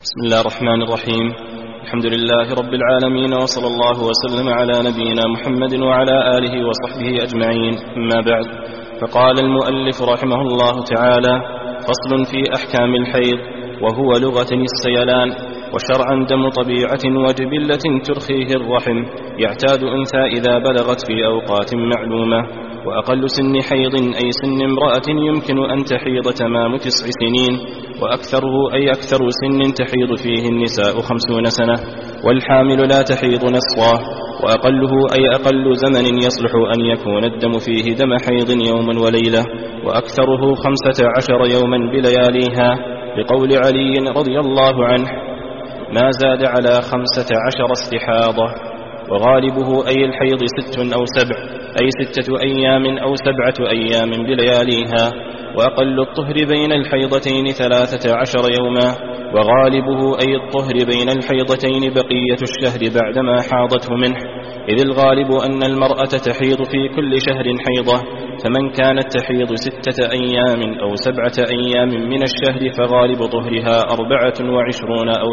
بسم الله الرحمن الرحيم. الحمد لله رب العالمين، وصلى الله وسلم على نبينا محمد وعلى آله وصحبه أجمعين، أما بعد. فقال المؤلف رحمه الله تعالى: فصل في أحكام الحيض، وهو لغة السيلان، وشرعا دم طبيعة وجبلة ترخيه الرحم، يعتاد أنثى إذا بلغت في أوقات معلومة. وأقل سن حيض أي سن امرأة يمكن أن تحيض تمام 9 سنين، وأكثره أي أكثر سن تحيض فيه النساء 50 سنة، والحامل لا تحيض نصفا. وأقله أي أقل زمن يصلح أن يكون الدم فيه دم حيض يوم وليلة، وأكثره 15 يوما بلياليها، لقول علي رضي الله عنه: ما زاد على 15 استحاضة. وغالبه أي الحيض 6 أو 7، أي 6 أيام أو 7 أيام بلياليها. وأقل الطهر بين الحيضتين 13 يوما، وغالبه أي الطهر بين الحيضتين بقية الشهر بعدما حاضته منه، إذ الغالب أن المرأة تحيض في كل شهر حيضة، فمن كانت تحيض 6 أيام أو 7 أيام من الشهر فغالب طهرها 24 أو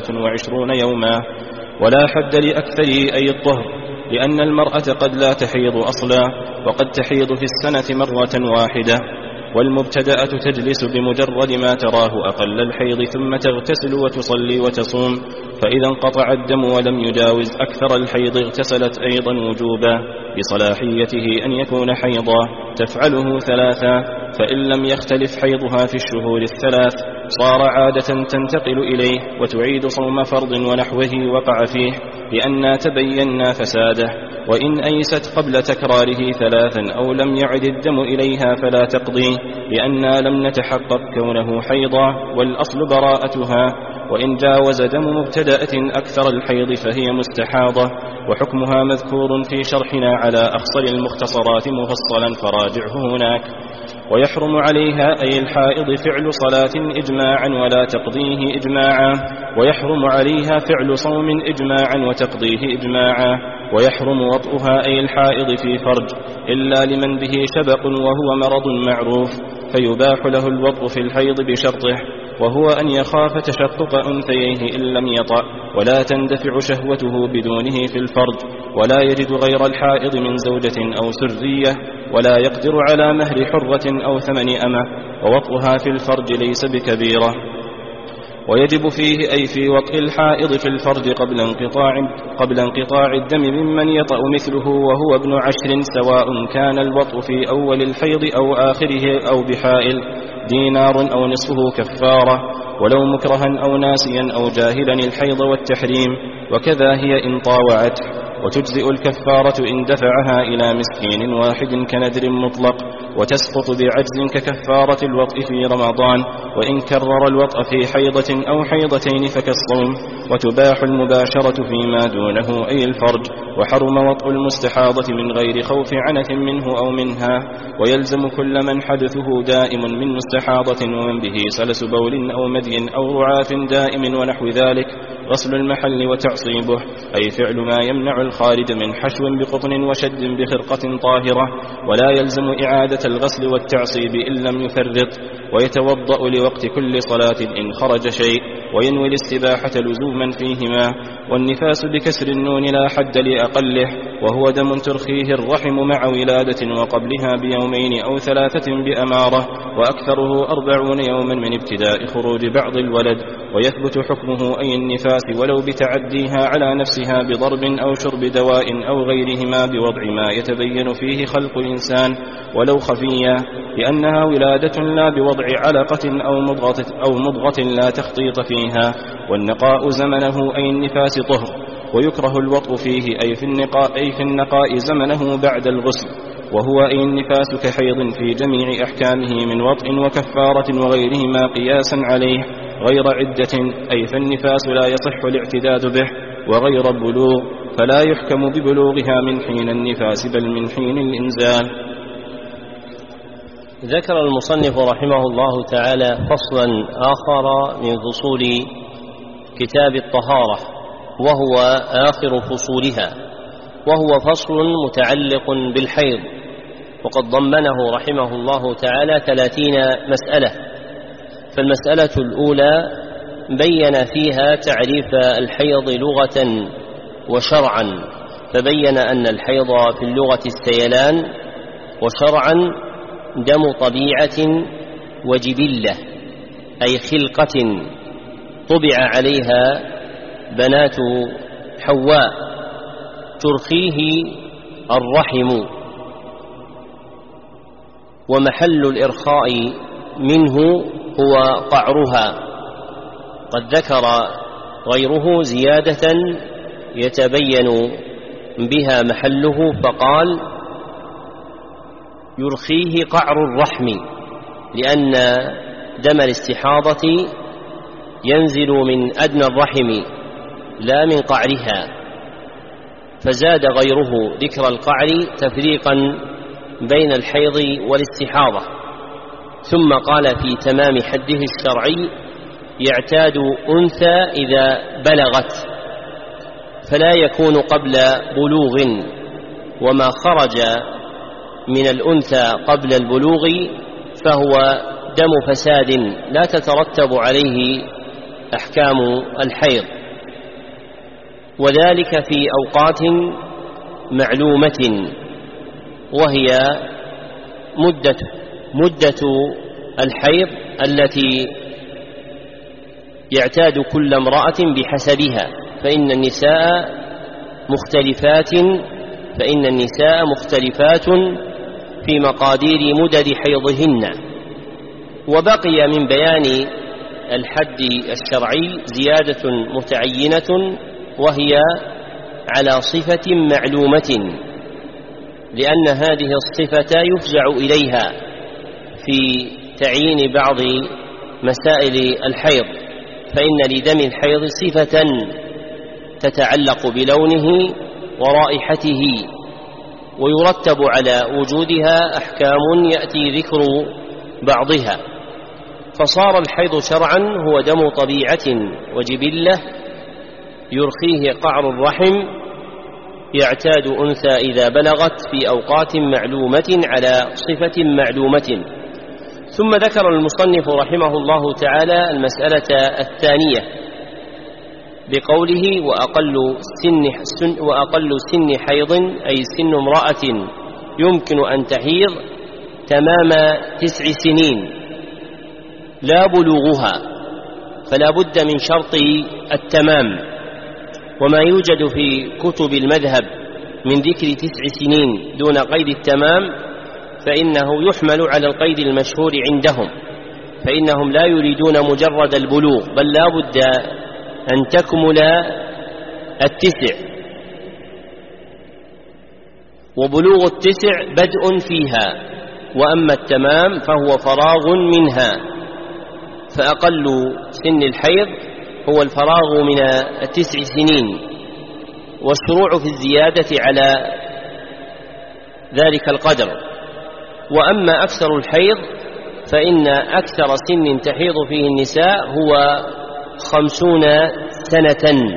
23 يوما. ولا حد لأكثره أي الطهر، لأن المرأة قد لا تحيض أصلا، وقد تحيض في السنة مرة واحدة. والمبتدأة تجلس بمجرد ما تراه أقل الحيض، ثم تغتسل وتصلي وتصوم، فإذا انقطع الدم ولم يجاوز أكثر الحيض اغتسلت أيضا وجوبا، بصلاحيته أن يكون حيضا، تفعله 3، فإن لم يختلف حيضها في الشهور 3 صار عادة تنتقل إليه، وتعيد صوم فرض ونحوه وقع فيه، لأننا تبينا فساده. وإن أيست قبل تكراره 3 أو لم يعد الدم إليها فلا تقضي، لأننا لم نتحقق كونه حيضا، والأصل براءتها. وإن جاوز دم مبتدأة أكثر الحيض فهي مستحاضة، وحكمها مذكور في شرحنا على أخصر المختصرات مفصلا، فراجعه هناك. ويحرم عليها أي الحائض فعل صلاة إجماعا ولا تقضيه إجماعا، ويحرم عليها فعل صوم إجماعا وتقضيه إجماعا. ويحرم وطئها أي الحائض في فرج، إلا لمن به شبق وهو مرض معروف، فيباح له الوطء في الحيض بشرطه، وهو أن يخاف تشقق أنثيه إن لم يطأ، ولا تندفع شهوته بدونه في الفرج، ولا يجد غير الحائض من زوجة أو سرية، ولا يقدر على مهر حرة أو 8 أمة، ووطئها في الفرج ليس بكبيرة. ويجب فيه أي في وطئ الحائض في الفرج قبل انقطاع الدم ممن يطأ مثله وهو ابن 10، سواء كان الوطء في أول الحيض أو آخره أو بحائل، دينار أو نصفه كفارة، ولو مكرها أو ناسيا أو جاهلا الحيض والتحريم، وكذا هي إن طاوعته. وتجزئ الكفارة إن دفعها إلى مسكين واحد كنذر مطلق، وتسقط بعجز ككفارة الوطء في رمضان، وإن كرر الوطء في حيضة أو حيضتين فكالصوم. وتباح المباشرة فيما دونه أي الفرج، وحرم وطء المستحاضة من غير خوف عنث منه أو منها. ويلزم كل من حدثه دائم من مستحاضة ومن به سلس بول أو مذي أو رعاف دائم ونحو ذلك غسل المحل وتعصيبه، أي فعل ما يمنع الخارج من حشو بقطن وشد بخرقة طاهرة، ولا يلزم إعادة الغسل والتعصيب إن لم يفرط. ويتوضأ لوقت كل صلاة إن خرج شيء، وينوي الاستباحة لزوما فيهما. والنفاس بكسر النون لا حد لأقله، وهو دم ترخيه الرحم مع ولادة وقبلها بيومين أو 3 بأمارة، وأكثره 40 يوما من ابتداء خروج بعض الولد. ويثبت حكمه أي النفاس ولو بتعديها على نفسها بضرب أو شرب دواء أو غيرهما بوضع ما يتبين فيه خلق الإنسان ولو خفيا، لأنها ولادة لا بوضع علقة أو مضغة لا تخطيط فيها. والنقاء زمنه أي النفاس طهر، ويكره الوطء فيه أي في النقاء زمنه بعد الغسل، وهو أي النفاس كحيض في جميع أحكامه من وطء وكفارة وغيرهما قياسا عليه، غير عدة أي فالنفاس لا يصح الاعتداد به، وغير بلوغ فلا يحكم ببلوغها من حين النفاس بل من حين الإنزال. ذكر المصنف رحمه الله تعالى فصلا آخر من فصول كتاب الطهارة، وهو آخر فصولها، وهو فصل متعلق بالحيض، وقد ضمنه رحمه الله تعالى 30 مسألة. فالمسألة الأولى بين فيها تعريف الحيض لغة وشرعا، فبين أن الحيض في اللغة السيلان، وشرعا دم طبيعة وجبلة، أي خلقة طبع عليها بنات حواء ترخيه الرحم، ومحل الإرخاء منه هو قعرها. قد ذكر غيره زيادة يتبين بها محله، فقال يرخيه قعر الرحم، لأن دم الاستحاضة ينزل من أدنى الرحم لا من قعرها، فزاد غيره ذكر القعر تفريقا بين الحيض والاستحاضة. ثم قال في تمام حده الشرعي: يعتاد أنثى إذا بلغت، فلا يكون قبل بلوغ، وما خرج من الأنثى قبل البلوغ فهو دم فساد لا تترتب عليه أحكام الحيض، وذلك في أوقات معلومة، وهي مدة الحيض التي يعتاد كل امرأة بحسبها، فإن النساء مختلفات في مقادير مدد حيضهن. وبقي من بيان الحد الشرعي زيادة متعينة، وهي على صفة معلومة، لأن هذه الصفة يفزع إليها في تعيين بعض مسائل الحيض، فإن لدم الحيض صفة تتعلق بلونه ورائحته، ويرتب على وجودها أحكام يأتي ذكر بعضها. فصار الحيض شرعا هو دم طبيعة وجبلة يرخيه قعر الرحم، يعتاد أنثى إذا بلغت في أوقات معلومة على صفة معلومة. ثم ذكر المصنف رحمه الله تعالى المسألة الثانية بقوله: وأقل سن حيض، أي سن امرأة يمكن أن تحيض تمام 9 سنين لا بلوغها، فلا بد من شرط التمام. وما يوجد في كتب المذهب من ذكر 9 سنين دون قيد التمام فإنه يحمل على القيد المشهور عندهم، فإنهم لا يريدون مجرد البلوغ، بل لا بد أن تكمل 9، وبلوغ 9 بدء فيها، وأما التمام فهو فراغ منها. فأقل سن الحيض هو الفراغ من 9 سنين، والشروع في الزيادة على ذلك القدر. وأما أكثر الحيض فإن أكثر سن تحيض فيه النساء هو 50 سنة،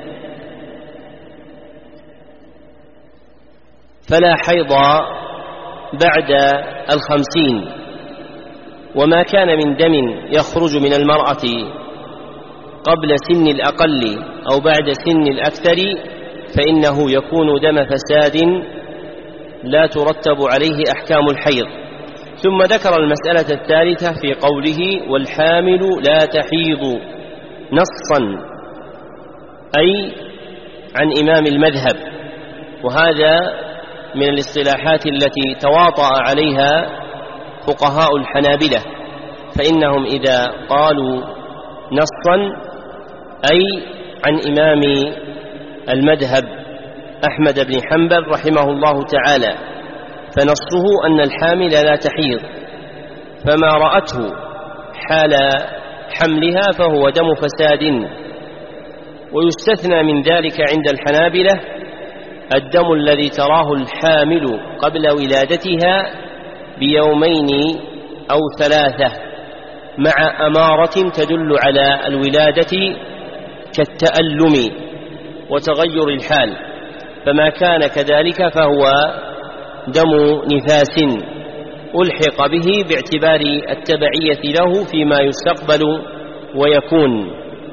فلا حيض بعد 50. وما كان من دم يخرج من المرأة قبل سن الأقل أو بعد سن الأكثر فإنه يكون دم فساد لا ترتب عليه أحكام الحيض. ثم ذكر المسألة الثالثة في قوله: والحامل لا تحيض، نصا أي عن إمام المذهب، وهذا من الاصطلاحات التي تواطأ عليها فقهاء الحنابلة، فإنهم إذا قالوا نصا أي عن إمام المذهب أحمد بن حنبل رحمه الله تعالى، فنصه أن الحامل لا تحيض، فما رأته حال حملها فهو دم فساد. ويستثنى من ذلك عند الحنابلة الدم الذي تراه الحامل قبل ولادتها ب2 أو 3 مع أمارة تدل على الولادة كالتألم وتغير الحال، فما كان كذلك فهو دم نفاس ألحق به باعتبار التبعية له فيما يستقبل ويكون.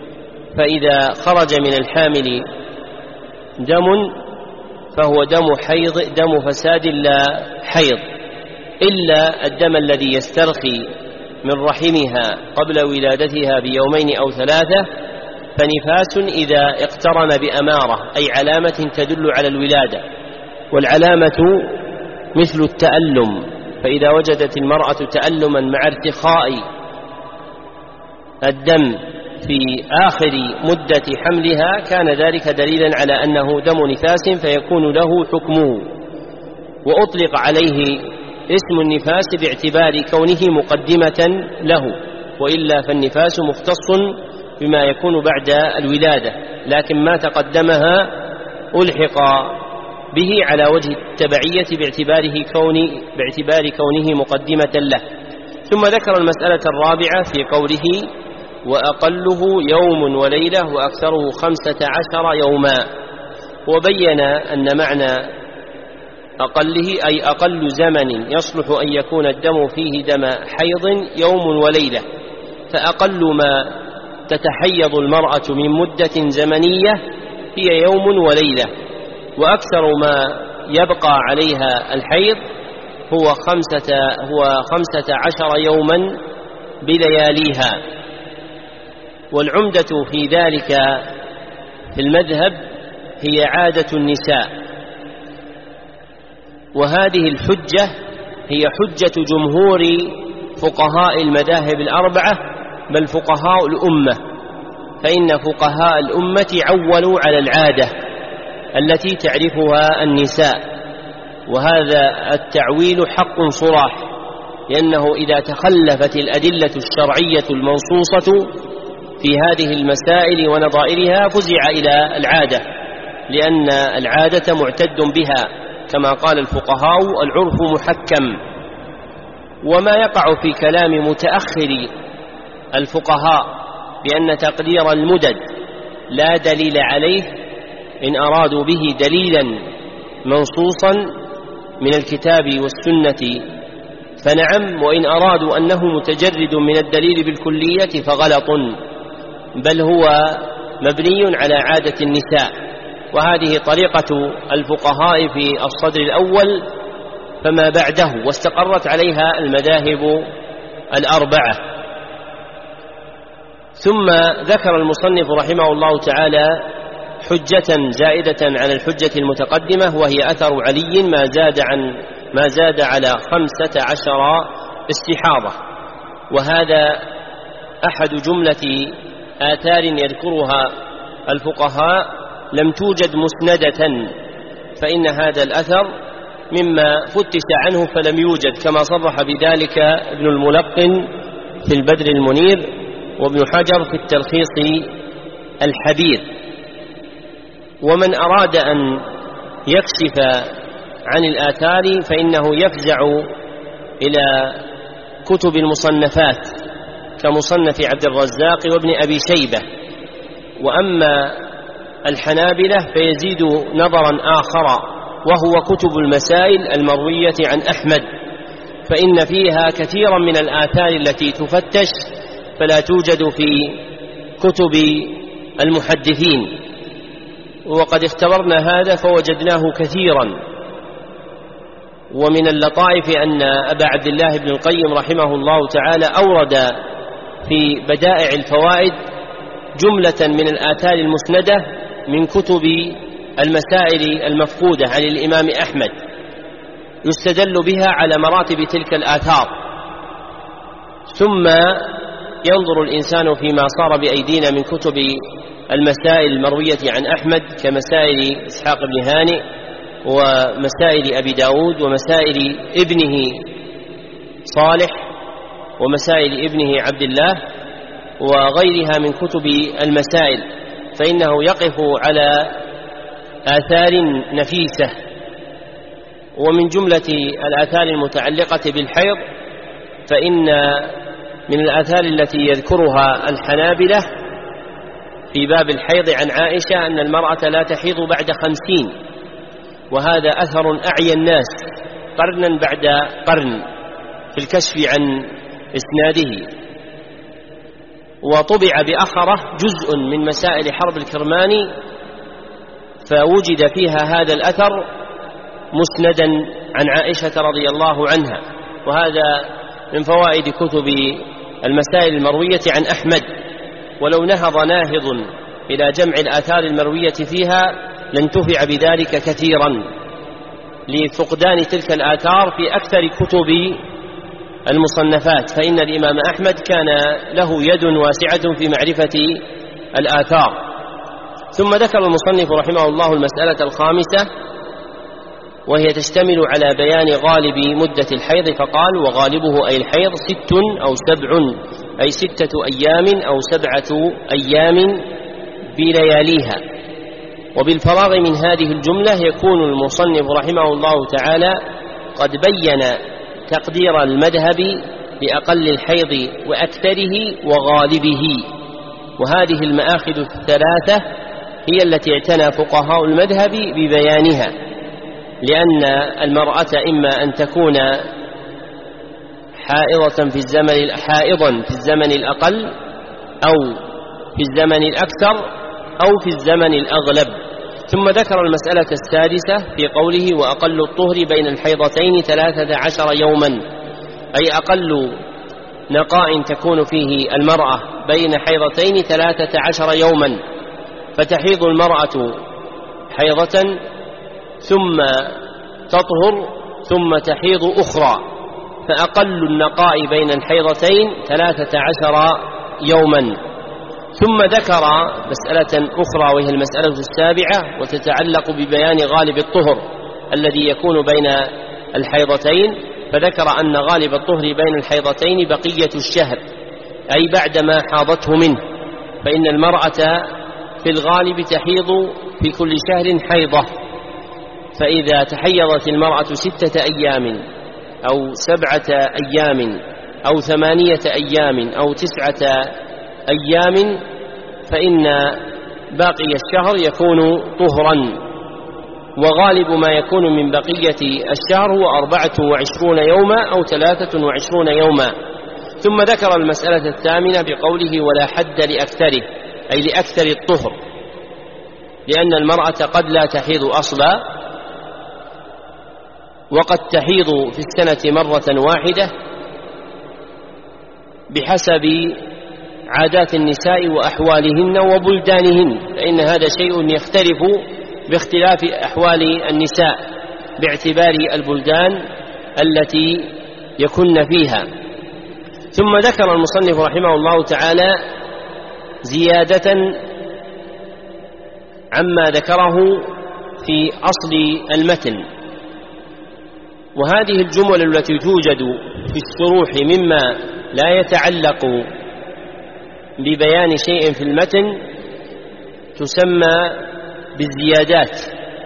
فإذا خرج من الحامل دم فهو دم فساد لا حيض، إلا الدم الذي يسترخي من رحمها قبل ولادتها بيومين أو 3 فنفاس إذا اقترن بأمارة أي علامة تدل على الولادة، والعلامة مثل التألم، فإذا وجدت المرأة تألما مع ارتخاء الدم في آخر مدة حملها كان ذلك دليلا على أنه دم نفاس فيكون له حكمه، وأطلق عليه اسم النفاس باعتبار كونه مقدمة له، وإلا فالنفاس مختص بما يكون بعد الولادة، لكن ما تقدمها ألحق به على وجه التبعية باعتبار كونه مقدمة له. ثم ذكر المسألة الرابعة في قوله وأقله يوم وليلة وأكثره 15 يوما، وبين أن معنى أقله أي أقل زمن يصلح أن يكون الدم فيه دم حيض يوم وليلة، فأقل ما تتحيض المرأة من مدة زمنية هي يوم وليلة، وأكثر ما يبقى عليها الحيض هو 15 يوما بلياليها. والعمدة في ذلك في المذهب هي عادة النساء، وهذه الحجة هي حجة جمهور فقهاء المذاهب الأربعة بل فقهاء الأمة، فإن فقهاء الأمة عولوا على العادة التي تعرفها النساء، وهذا التعويل حق صراح، لأنه إذا تخلفت الأدلة الشرعية المنصوصة في هذه المسائل ونظائرها فزع إلى العادة، لأن العادة معتد بها كما قال الفقهاء العرف محكم. وما يقع في كلام متأخر الفقهاء بأن تقدير المدد لا دليل عليه إن أرادوا به دليلا منصوصا من الكتاب والسنة فنعم، وإن أرادوا أنه متجرد من الدليل بالكلية فغلط، بل هو مبني على عادة النساء، وهذه طريقة الفقهاء في الصدر الأول فما بعده، واستقرت عليها المذاهب الأربعة. ثم ذكر المصنف رحمه الله تعالى حجة زائدة على الحجة المتقدمة، وهي أثر علي ما زاد على 15 استحاضة، وهذا أحد جملة آثار يذكرها الفقهاء لم توجد مسندة، فإن هذا الأثر مما فتش عنه فلم يوجد، كما صرح بذلك ابن الملقن في البدر المنير وابن حجر في التلخيص الحبير. ومن أراد أن يكشف عن الآثار فإنه يفزع إلى كتب المصنفات كمصنف عبد الرزاق وابن أبي شيبة. وأما الحنابلة فيزيد نظرا آخر، وهو كتب المسائل المروية عن أحمد، فإن فيها كثيرا من الآثار التي تفتش فلا توجد في كتب المحدثين، وقد اختبرنا هذا فوجدناه كثيرا. ومن اللطائف أن أبا عبد الله بن القيم رحمه الله تعالى أورد في بدائع الفوائد جملة من الآثار المسندة من كتب المسائل المفقودة عن الإمام أحمد يستدل بها على مراتب تلك الآثار. ثم ينظر الإنسان فيما صار بأيدينا من كتب المسائل المروية عن أحمد كمسائل إسحاق بن هانئ ومسائل أبي داود ومسائل ابنه صالح ومسائل ابنه عبد الله وغيرها من كتب المسائل، فإنه يقف على آثار نفيسة. ومن جملة الآثار المتعلقة بالحيض فإن من الآثار التي يذكرها الحنابلة في باب الحيض عن عائشة أن المرأة لا تحيض بعد 50، وهذا أثر أعيا الناس قرنا بعد قرن في الكشف عن إسناده. وطبع بأخره جزء من مسائل حرب الكرماني، فوجد فيها هذا الأثر مسندا عن عائشة رضي الله عنها. وهذا من فوائد كتب المسائل المروية عن أحمد، ولو نهض ناهض إلى جمع الآثار المروية فيها لانتفع بذلك كثيرا لفقدان تلك الآثار في أكثر كتب المصنفات، فإن الإمام أحمد كان له يد واسعة في معرفة الآثار. ثم ذكر المصنف رحمه الله المسألة الخامسة، وهي تشتمل على بيان غالب مدة الحيض، فقال: وغالبه أي الحيض 6 أو 7، أي 6 أيام أو 7 أيام بلياليها. وبالفراغ من هذه الجملة يكون المصنف رحمه الله تعالى قد بين تقدير المذهب بأقل الحيض وأكثره وغالبه. وهذه المآخذ الثلاثة هي التي اعتنى فقهاء المذهب ببيانها، لأن المرأة إما أن تكون حائضا في الزمن الأقل، أو في الزمن الأكثر، أو في الزمن الأغلب. ثم ذكر المسألة السادسة في قوله: وأقل الطهر بين الحيضتين 13 يوما، أي أقل نقاء تكون فيه المرأة بين حيضتين 13 يوما. فتحيض المرأة حيضة ثم تطهر ثم تحيض أخرى، فأقل النقاء بين الحيضتين 13 يوما. ثم ذكر مسألة أخرى وهي المسألة السابعة، وتتعلق ببيان غالب الطهر الذي يكون بين الحيضتين، فذكر أن غالب الطهر بين الحيضتين بقية الشهر، أي بعدما حاضته منه، فإن المرأة في الغالب تحيض في كل شهر حيضة. فإذا تحيضت المرأة 6 أيام أو 7 أيام أو 8 أيام أو 9 أيام، فإن باقي الشهر يكون طهرا. وغالب ما يكون من بقية الشهر هو 24 يوما أو 23 يوما. ثم ذكر المسألة الثامنة بقوله: ولا حد لأكثره، أي لأكثر الطهر، لأن المرأة قد لا تحيض أصلا، وقد تحيض في السنة مرة واحدة بحسب عادات النساء وأحوالهن وبلدانهن، فإن هذا شيء يختلف باختلاف أحوال النساء باعتبار البلدان التي يكن فيها. ثم ذكر المصنف رحمه الله تعالى زيادة عما ذكره في أصل المتن، وهذه الجمل التي توجد في الشروح مما لا يتعلق ببيان شيء في المتن تسمى بالزيادات،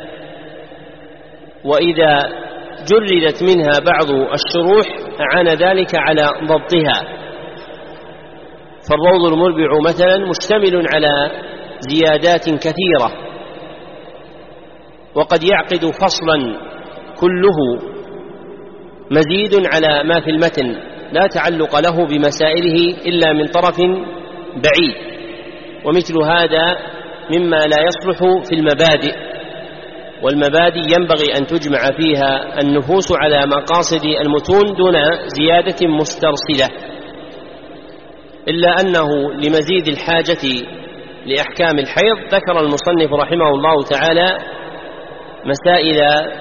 وإذا جردت منها بعض الشروح أعان ذلك على ضبطها. فالروض المربع مثلا مشتمل على زيادات كثيرة، وقد يعقد فصلا كله مزيد على ما في المتن لا تعلق له بمسائله إلا من طرف بعيد. ومثل هذا مما لا يصلح في المبادئ، والمبادئ ينبغي أن تجمع فيها النفوس على مقاصد المتون دون زيادة مسترسلة، إلا أنه لمزيد الحاجة لأحكام الحيض ذكر المصنف رحمه الله تعالى مسائل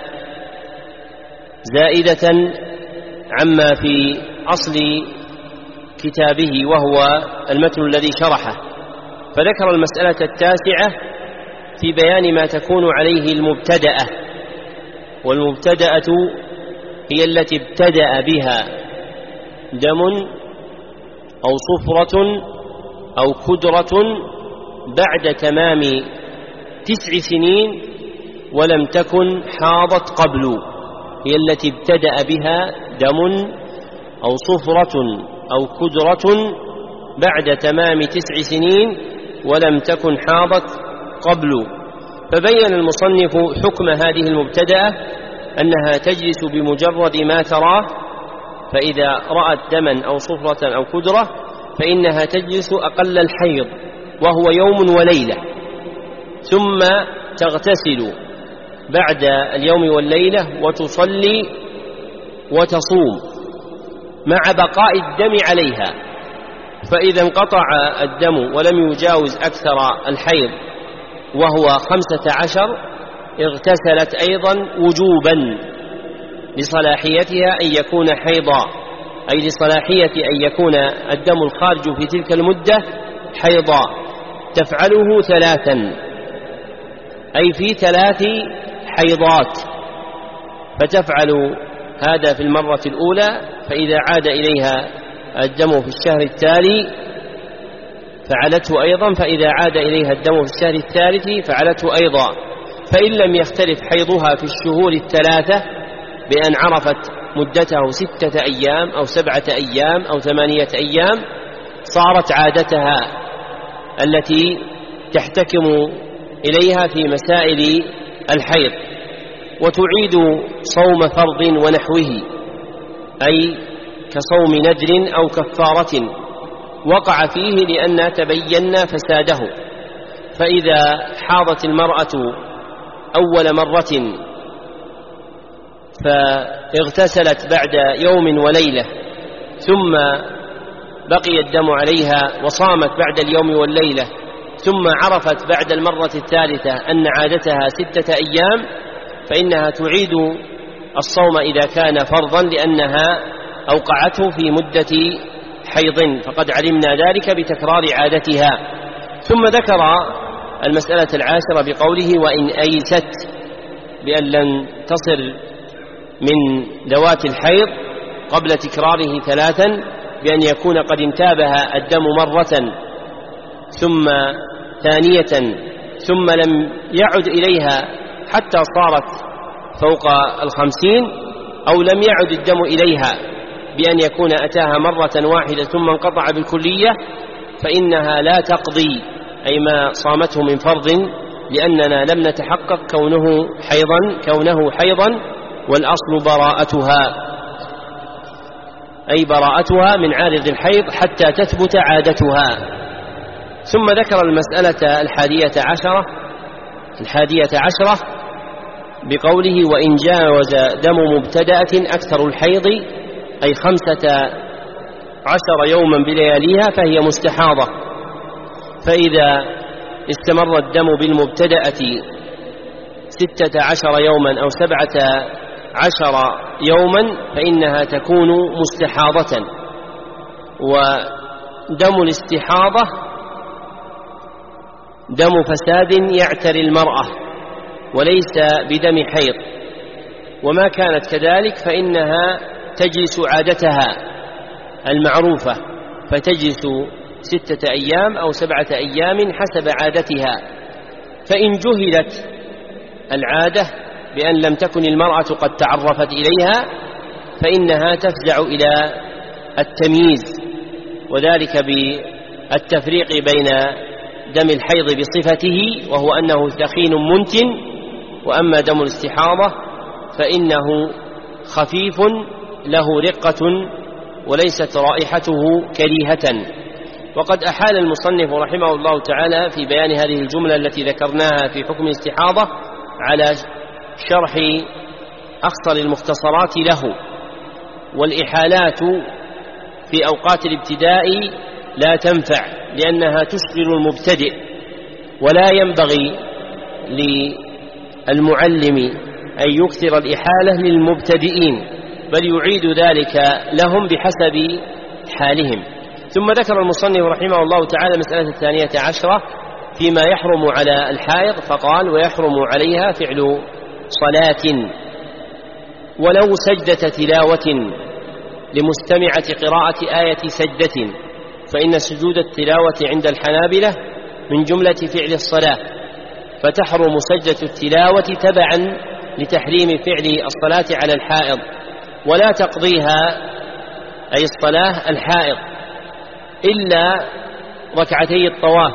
زائدة عما في أصل كتابه وهو المتن الذي شرحه. فذكر المسألة التاسعة في بيان ما تكون عليه المبتدأة، والمبتدأة هي التي ابتدأ بها دم أو صفرة أو كدرة بعد تمام 9 سنين ولم تكن حاضت قبل، هي التي ابتدأ بها دم أو صفرة أو كدرة بعد تمام 9 سنين ولم تكن حاضت قبل. فبين المصنف حكم هذه المبتدأة أنها تجلس بمجرد ما تراه، فإذا رأت دما أو صفرة أو كدرة فإنها تجلس أقل الحيض وهو يوم وليلة، ثم تغتسل بعد اليوم والليلة وتصلي وتصوم مع بقاء الدم عليها. فإذا انقطع الدم ولم يجاوز أكثر الحيض وهو 15 اغتسلت أيضا وجوبا لصلاحيتها أن يكون حيضا، أي لصلاحية أن يكون الدم الخارج في تلك المدة حيضا. تفعله 3، أي في 3 حيضات، فتفعل هذا في المرة الأولى، فإذا عاد إليها الدم في الشهر التالي فعلته أيضا، فإذا عاد إليها الدم في الشهر الثالث فعلته أيضا. فإن لم يختلف حيضها في الشهور الثلاثة بأن عرفت مدته 6 أيام أو 7 أيام أو 8 أيام، صارت عادتها التي تحتكم إليها في مسائل الحيض، وتعيد صوم فرض ونحوه، أي كصوم ندر أو كفارة وقع فيه لأن تبين فساده. فإذا حاضت المرأة أول مرة فاغتسلت بعد يوم وليلة ثم بقي الدم عليها وصامت بعد اليوم والليلة، ثم عرفت بعد المرة الثالثة أن عادتها 6 أيام، فإنها تعيد الصوم إذا كان فرضا لأنها أوقعته في مدة حيض، فقد علمنا ذلك بتكرار عادتها. ثم ذكر المسألة 10 بقوله: وإن أيست، بأن لن تصل من ذوات الحيض قبل تكراره 3، بأن يكون قد انتابها الدم مرة ثم ثانية ثم لم يعد إليها حتى صارت فوق 50، أو لم يعد الدم إليها بأن يكون أتاها مرة واحدة ثم انقطع بالكلية، فإنها لا تقضي أي ما صامته من فرض، لأننا لم نتحقق كونه حيضا، والأصل براءتها، أي براءتها من عارض الحيض حتى تثبت عادتها. ثم ذكر المسألة 11 بقوله: وإن جاوز دم مبتدأة أكثر الحيض، أي 15 يوما بلياليها، فهي مستحاضة. فإذا استمر الدم بالمبتدأة 16 يوما أو 17 يوما فإنها تكون مستحاضة. ودم الاستحاضة دم فساد يعتري المرأة وليس بدم حيض، وما كانت كذلك فإنها تجلس عادتها المعروفة، فتجلس 6 أيام أو 7 أيام حسب عادتها. فإن جهلت العادة بأن لم تكن المرأة قد تعرفت إليها فإنها تفزع إلى التمييز، وذلك بالتفريق بين دم الحيض بصفته وهو أنه ثخين منتن، وأما دم الاستحاضة فإنه خفيف له رقة وليست رائحته كريهة. وقد أحال المصنف رحمه الله تعالى في بيان هذه الجملة التي ذكرناها في حكم الاستحاضة على شرح أخصر المختصرات له. والإحالات في أوقات الابتداء لا تنفع لأنها تشغل المبتدئ، ولا ينبغي للمعلم أن يكثر الإحالة للمبتدئين، بل يعيد ذلك لهم بحسب حالهم. ثم ذكر المصنف رحمه الله تعالى مسألة 12 فيما يحرم على الحائض، فقال: ويحرم عليها فعل صلاة ولو سجدة تلاوة لمستمعة قراءة آية سجدة، فإن سجود التلاوة عند الحنابلة من جملة فعل الصلاة، فتحرم سجدة التلاوة تبعا لتحريم فعل الصلاة على الحائض، ولا تقضيها أي الصلاة الحائض إلا ركعتي الطواف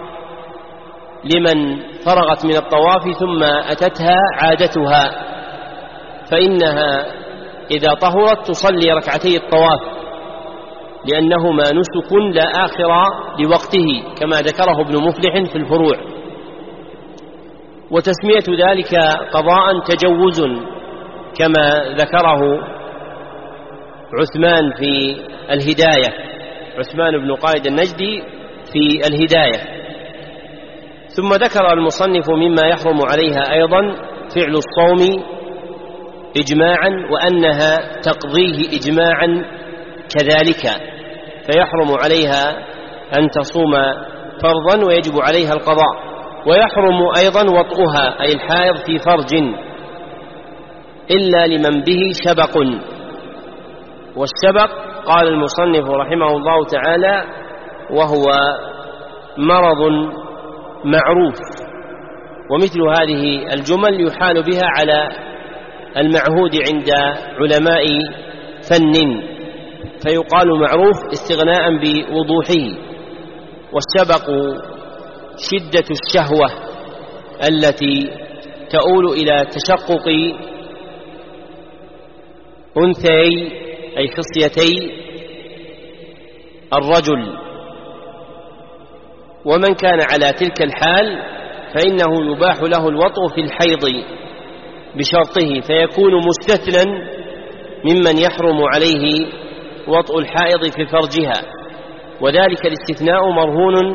لمن فرغت من الطواف ثم أتتها عادتها، فإنها إذا طهرت تصلي ركعتي الطواف لأنهما نسك لا آخر لوقته كما ذكره ابن مفلح في الفروع. وتسمية ذلك قضاء تجوز كما ذكره عثمان في الهداية، عثمان بن قائد النجدي في الهداية. ثم ذكر المصنف مما يحرم عليها أيضا فعل الصوم إجماعا، وأنها تقضيه إجماعا كذلك، فيحرم عليها أن تصوم فرضا ويجب عليها القضاء. ويحرم أيضا وطئها أي الحائض في فرج إلا لمن به شبق. والشبق قال المصنف رحمه الله تعالى وهو مرض معروف، ومثل هذه الجمل يحال بها على المعهود عند علماء فن، فيقال معروف استغناء بوضوحه. والشبق شدة الشهوة التي تؤول إلى تشقق أنثيي أي خصيتي الرجل، ومن كان على تلك الحال فإنه يباح له الوطء في الحيض بشرطه، فيكون مستثنى ممن يحرم عليه وطء الحائض في فرجها. وذلك الاستثناء مرهون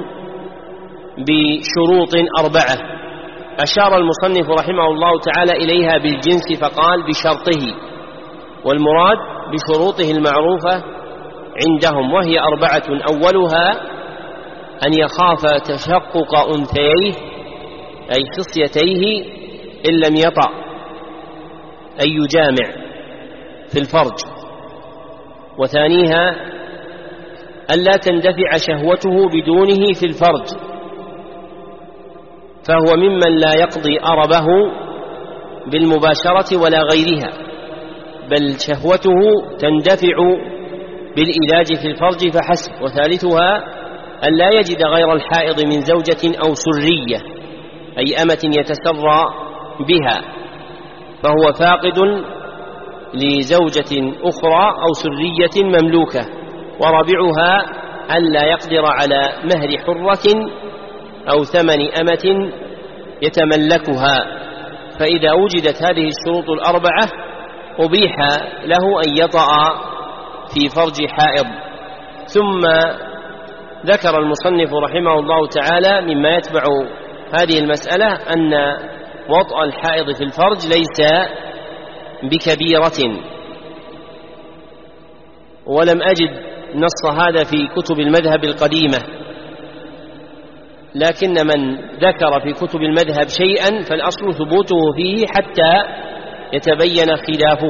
بشروط 4 أشار المصنف رحمه الله تعالى إليها بالجنس فقال بشرطه، والمراد بشروطه المعروفة عندهم، وهي 4: أولها أن يخاف تشقق أنثييه أي خصيتيه إن لم يطأ أي يجامع في الفرج. وثانيها ألا تندفع شهوته بدونه في الفرج، فهو ممن لا يقضي أربه بالمباشرة ولا غيرها، بل شهوته تندفع بالإلاج في الفرج فحسب. وثالثها أن لا يجد غير الحائض من زوجة أو سرية أي أمة يتسرى بها، فهو فاقد لزوجة أخرى أو سرية مملوكة. ورابعها أن لا يقدر على مهر حرة أو ثمن أمة يتملكها، فإذا وجدت هذه الشروط 4 أبيح له أن يطأ في فرج حائض. ثم ذكر المصنف رحمه الله تعالى مما يتبع هذه المسألة أن وطأ الحائض في الفرج ليس بكبيرة، ولم أجد نص هذا في كتب المذهب القديمة، لكن من ذكر في كتب المذهب شيئا فالأصل ثبوته فيه حتى يتبين خلافه.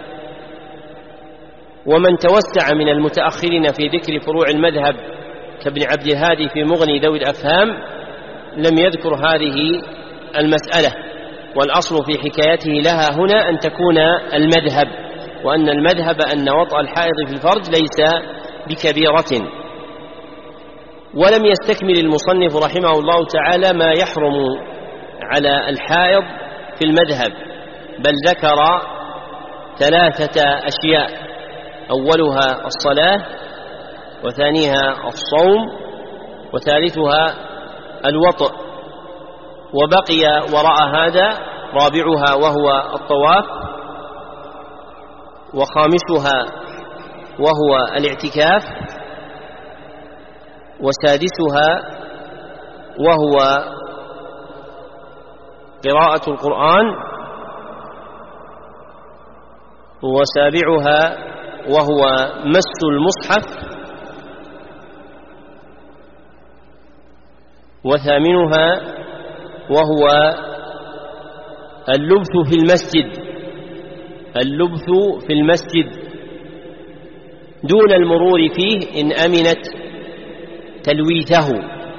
ومن توسع من المتأخرين في ذكر فروع المذهب كابن عبد الهادي في مغني ذوي الأفهام لم يذكر هذه المسألة، والأصل في حكايته لها هنا أن تكون المذهب، وأن المذهب أن وطأ الحائض في الفرج ليس بكبيرة. ولم يستكمل المصنف رحمه الله تعالى ما يحرم على الحائض في المذهب، بل ذكر 3 أشياء: أولها الصلاة، وثانيها الصوم، وثالثها الوطء. وبقي وراء هذا رابعها وهو الطواف، وخامسها وهو الاعتكاف، وسادسها وهو قراءة القرآن، وسابعها وهو مس المصحف، وثامنها وهو اللبث في المسجد، اللبث في المسجد دون المرور فيه إن أمنت تلويثه،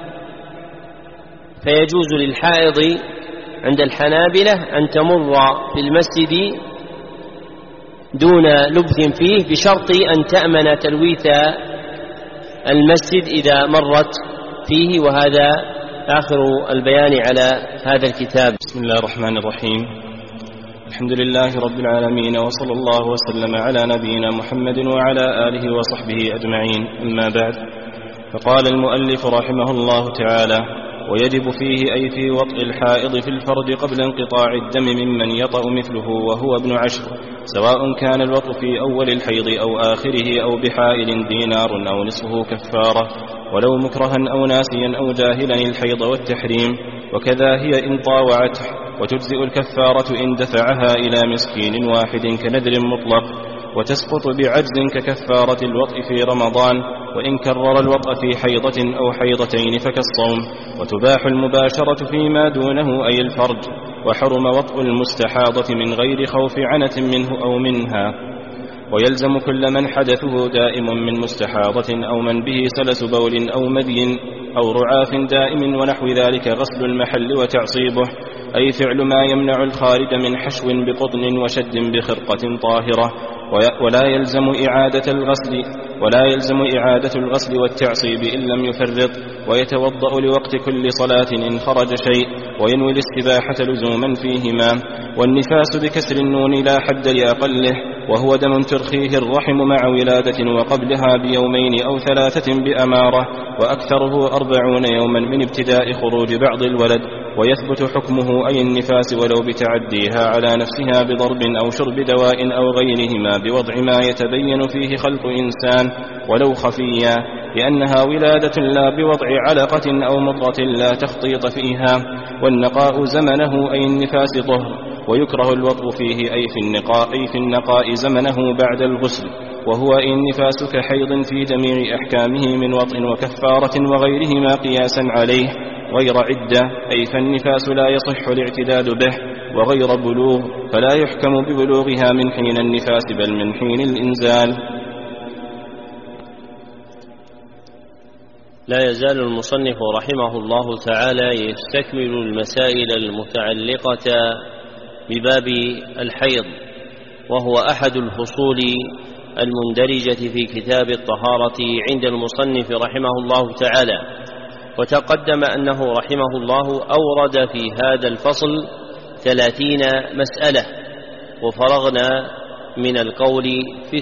فيجوز للحائض عند الحنابلة أن تمر في المسجد دون لبث فيه بشرط أن تأمن تلويث المسجد إذا مرت فيه. وهذا آخر البيان على هذا الكتاب. بسم الله الرحمن الرحيم. الحمد لله رب العالمين، وصلى الله وسلم على نبينا محمد وعلى آله وصحبه أجمعين. أما بعد، فقال المؤلف رحمه الله تعالى: ويجب فيه أي في وطء الحائض في الفرج قبل انقطاع الدم ممن يطأ مثله وهو ابن 10، سواء كان الوطء في أول الحيض أو آخره أو بحائل دينار أو نصفه كفارة، ولو مكرها أو ناسيا أو جاهلا الحيض والتحريم. وكذا هي إن طاوعته، وتجزئ الكفارة إن دفعها إلى مسكين واحد كنذر مطلق، وتسقط بعجز ككفارة الوطء في رمضان، وإن كرر الوطء في حيضة أو حيضتين فكالصوم. وتباح المباشرة فيما دونه أي الفرج، وحرم وطء المستحاضة من غير خوف عنة منه أو منها. ويلزم كل من حدثه دائم من مستحاضة أو من به سلس بول أو مدي أو رعاف دائم ونحو ذلك غسل المحل وتعصيبه، أي فعل ما يمنع الخارج من حشو بقطن وشد بخرقة طاهرة. ولا يلزم إعادة الغسل والتعصيب إن لم يفرط، ويتوضأ لوقت كل صلاة إن خرج شيء، وينوي الاستباحة لزوما فيهما. والنفاس بكسر النون لا حد لأقله، وهو دم ترخيه الرحم مع ولادة وقبلها بيومين أو 3 بأمارة، وأكثره 40 يوما من ابتداء خروج بعض الولد. ويثبت حكمه أي النفاس ولو بتعديها على نفسها بضرب أو شرب دواء أو غيرهما بوضع ما يتبين فيه خلق إنسان ولو خفيا، لأنها ولادة لا بوضع علقة أو مضغة لا تخطيط فيها. والنقاء زمنه أي النفاس طهر، ويكره الوطء فيه أي في النقاء زمنه بعد الغسل، وهو إن نفاس كحيض في جميع أحكامه من وطء وكفارة وغيرهما قياسا عليه، غير عدة، أي فالنفاس لا يصح الاعتداد به، وغير بلوغ، فلا يحكم ببلوغها من حين النفاس بل من حين الإنزال. لا يزال المصنف رحمه الله تعالى يستكمل المسائل المتعلقة بباب الحيض، وهو أحد الفصول المندرجة في كتاب الطهارة عند المصنف رحمه الله تعالى. وتقدم أنه رحمه الله أورد في هذا الفصل 30 مسألة، وفرغنا من القول في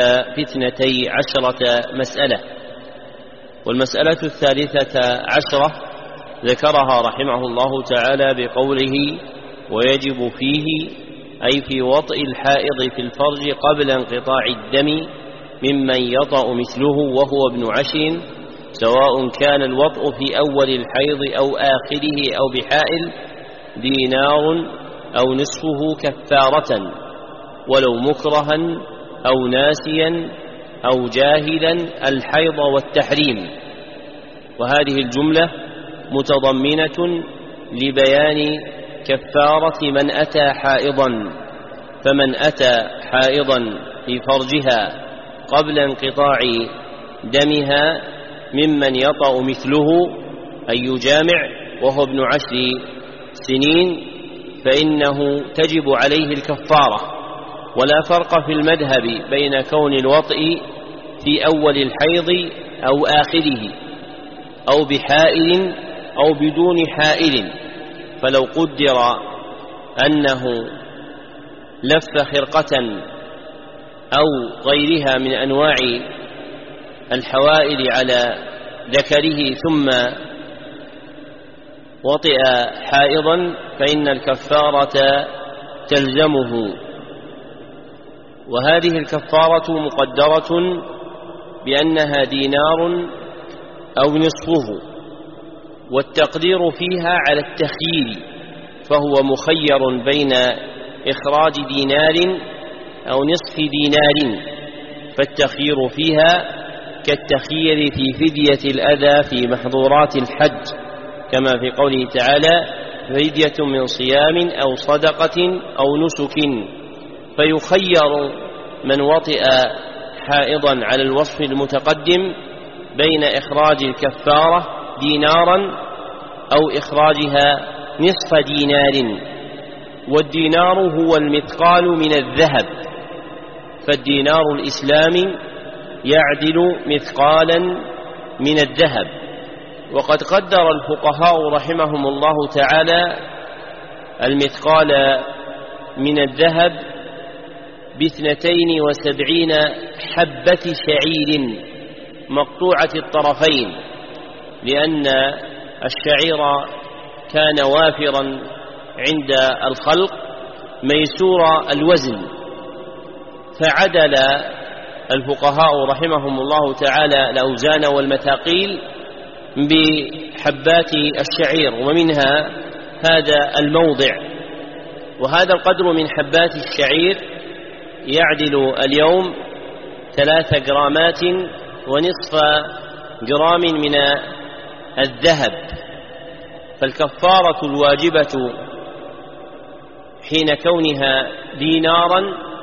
12 مسألة. والمسألة 13 ذكرها رحمه الله تعالى بقوله: ويجب فيه أي في وطء الحائض في الفرج قبل انقطاع الدم ممن يطأ مثله وهو ابن 10، سواء كان الوطء في أول الحيض أو آخره أو بحائل دينار أو نصفه كفارة، ولو مكرها أو ناسيا أو جاهلا الحيض والتحريم. وهذه الجملة متضمنة لبيان كفارة من أتى حائضا، فمن أتى حائضا في فرجها قبل انقطاع دمها ممن يطأ مثله أي يجامع وهو ابن 10 سنين، فإنه تجب عليه الكفارة. ولا فرق في المذهب بين كون الوطء في أول الحيض أو آخره أو بحائل أو بدون حائل، فلو قدر أنه لف خرقة أو غيرها من أنواع الحوائل على ذكره ثم وطئ حائضا فإن الكفارة تلزمه. وهذه الكفارة مقدرة بأنها دينار أو نصفه، والتقدير فيها على التخيير، فهو مخير بين إخراج دينار أو نصف دينار، فالتخيير فيها كالتخيير في فدية الأذى في محظورات الحج، كما في قوله تعالى: فدية من صيام أو صدقة أو نسك. فيخير من وطئ حائضا على الوصف المتقدم بين إخراج الكفارة دينارا أو إخراجها نصف دينار. والدينار هو المثقال من الذهب، فالدينار الإسلامي يعدل مثقالا من الذهب. وقد قدر الفقهاء رحمهم الله تعالى المثقال من الذهب ب72 حبة شعير مقطوعة الطرفين، لأن الشعير كان وافرا عند الخلق ميسور الوزن، فعدل الفقهاء رحمهم الله تعالى الأوزان والمثاقيل بحبات الشعير، ومنها هذا الموضع. وهذا القدر من حبات الشعير يعدل اليوم 3 جرامات ونصف جرام من الذهب. فالكفارة الواجبة حين كونها دينارا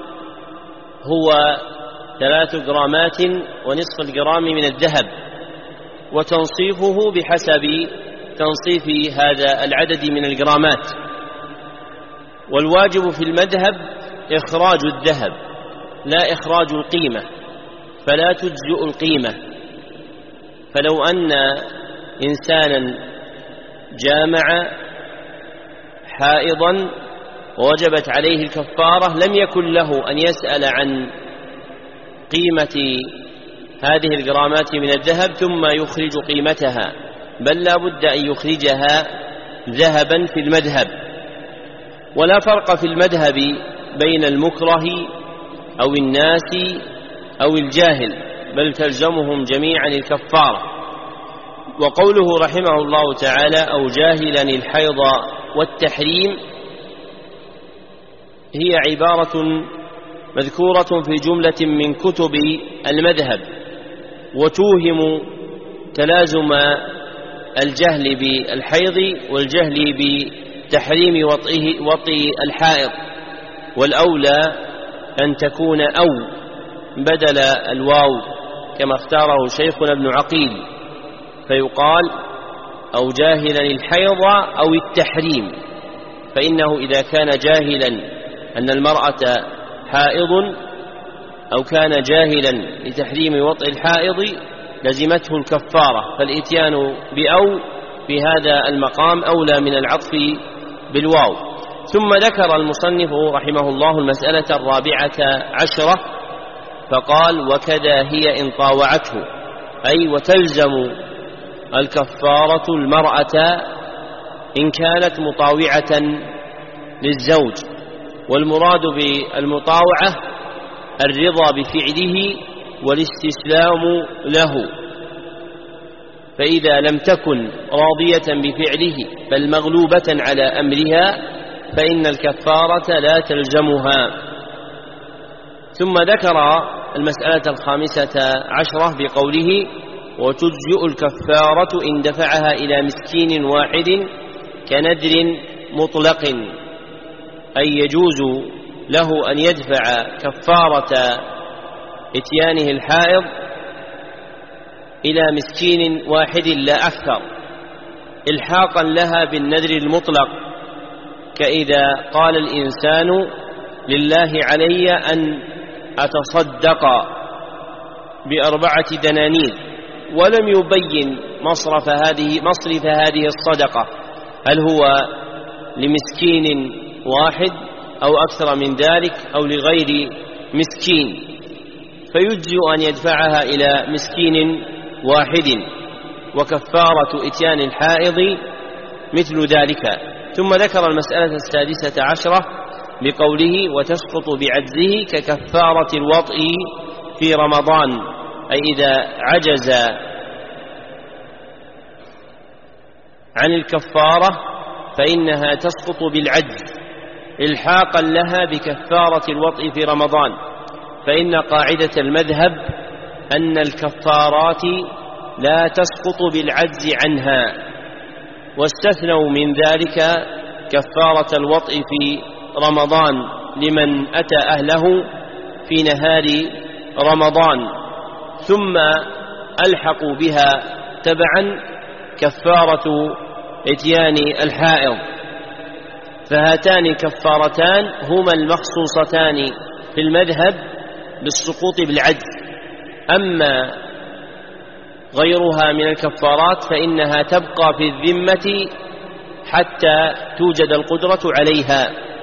هو 3 جرامات ونصف الجرام من الذهب، وتنصيفه بحسب تنصيف هذا العدد من الجرامات. والواجب في المذهب إخراج الذهب لا إخراج القيمة، فلا تجزئ القيمة. فلو أن إنسانا جامع حائضا ووجبت عليه الكفارة لم يكن له أن يسأل عن قيمة هذه الجرامات من الذهب ثم يخرج قيمتها، بل لا بد أن يخرجها ذهبا في المذهب. ولا فرق في المذهب بين المكره أو الناس أو الجاهل، بل تلزمهم جميعا الكفارة. وقوله رحمه الله تعالى أو جاهلا الحيض والتحريم هي عبارة مذكورة في جملة من كتب المذهب، وتوهم تلازم الجهل بالحيض والجهل بتحريم وطئ الحائض، والأولى أن تكون أو بدل الواو كما اختاره شيخنا ابن عقيل، فيقال أو جاهلا الحيض أو التحريم، فإنه إذا كان جاهلا أن المرأة حائض أو كان جاهلا لتحريم وطئ الحائض لزمته الكفارة، فالإتيان بأو في هذا المقام أولى من العطف بالواو. ثم ذكر المصنف رحمه الله المسألة 14 فقال وكذا هي إن طاوعته، أي وتلزم الكفارة المرأة إن كانت مطاوعة للزوج. والمراد بالمطاوعة الرضا بفعله والاستسلام له، فإذا لم تكن راضية بفعله بل مغلوبة على أمرها فإن الكفارة لا تلزمها. ثم ذكر المسألة 15 بقوله وتجزئ الكفارة إن دفعها إلى مسكين واحد كنذر مطلق، أي يجوز له أن يدفع كفارة إتيانه الحائض إلى مسكين واحد لا أكثر، إلحاقا لها بالنذر المطلق، كإذا قال الإنسان لله علي أن أتصدق ب4 دنانير ولم يبين مصرف هذه الصدقة، هل هو لمسكين واحد أو أكثر من ذلك أو لغير مسكين، فيجزئ أن يدفعها إلى مسكين واحد، وكفارة إتيان الحائض مثل ذلك. ثم ذكر المسألة 16 بقوله وتسقط بعجزه ككفارة الوطء في رمضان، أي إذا عجز عن الكفارة فإنها تسقط بالعجز إلحاقا لها بكفارة الوطء في رمضان، فإن قاعدة المذهب أن الكفارات لا تسقط بالعجز عنها، واستثنوا من ذلك كفارة الوطء في رمضان لمن أتى أهله في نهار رمضان، ثم ألحقوا بها تبعا كفارة إتيان الحائض. فهاتان الكفارتان هما المخصوصتان في المذهب بالسقوط بالعجز، أما غيرها من الكفارات فإنها تبقى في الذمة حتى توجد القدرة عليها،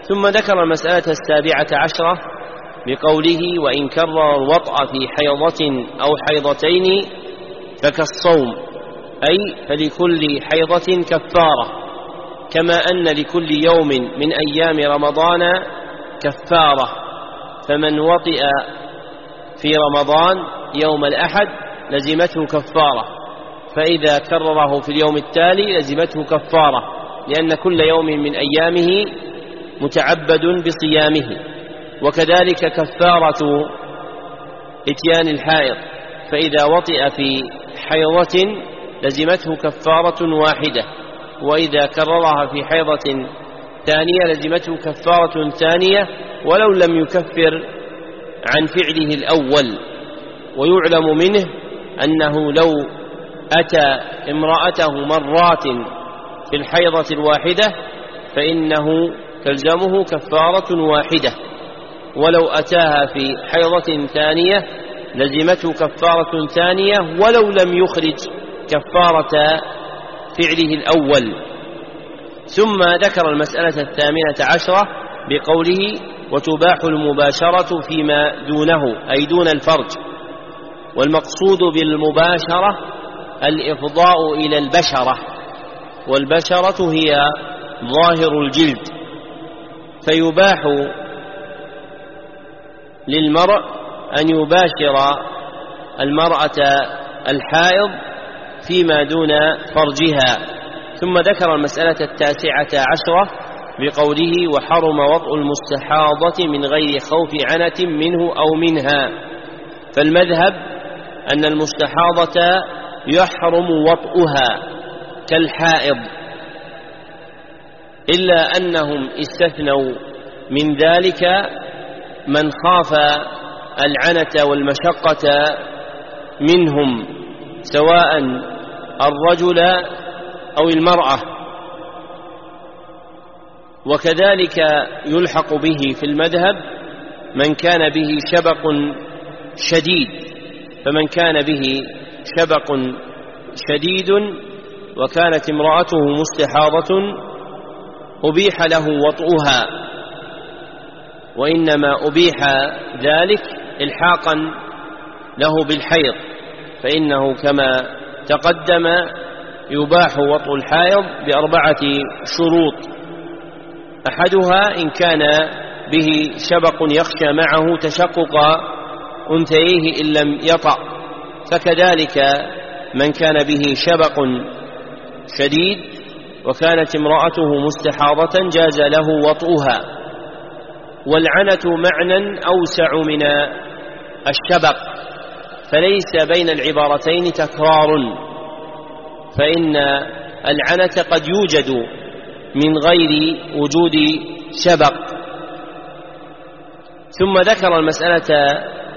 ثم ذكر المسألة 17 بقوله: وإن كرر الوطأ في حيضة أو حيضتين فكالصوم، أي فلكل حيضة كفارة، كما أن لكل يوم من أيام رمضان كفارة، فمن وطئ في رمضان يوم الأحد لزمته كفارة، فإذا كرره في اليوم التالي لزمته كفارة، لأن كل يوم من أيامه متعبد بصيامه. وكذلك كفارة إتيان الحائض، فإذا وطئ في حيضة لزمته كفارة واحدة، وإذا كررها في حيضة ثانية لزمته كفارة ثانية ولو لم يكفر عن فعله الأول. ويعلم منه أنه لو أتى امرأته مرات في الحيضة الواحدة فإنه تلزمه كفارة واحدة، ولو أتاها في حيضة ثانية لزمته كفارة ثانية ولو لم يخرج كفارة فعله الأول. ثم ذكر المسألة 18 بقوله: وتباح المباشرة فيما دونه، أي دون الفرج. والمقصود بالمباشرة الإفضاء إلى البشرة، والبشرة هي ظاهر الجلد، فيباح للمرء أن يباشر المرأة الحائض فيما دون فرجها. ثم ذكر المسألة 19 بقوله: وحرم وطء المستحاضة من غير خوف عنة منه أو منها. فالمذهب أن المستحاضة يحرم وطئها كالحائض، إلا أنهم استثنوا من ذلك من خاف العنة والمشقة منهم، سواء الرجل أو المرأة. وكذلك يلحق به في المذهب من كان به شبق شديد، فمن كان به شبق شديد وكانت امرأته مستحاضة أبيح له وطئها، وإنما أبيح ذلك إلحاقا له بالحيض، فإنه كما تقدم يباح وطء الحائض ب4 شروط: أحدها إن كان به شبق يخشى معه تشقق أنثيه إن لم يطأ، فكذلك من كان به شبق شديد وكانت امرأته مستحاضة جاز له وطئها. والعنة معنى أوسع من الشبق، فليس بين العبارتين تكرار، فإن العنة قد يوجد من غير وجود شبق. ثم ذكر المسألة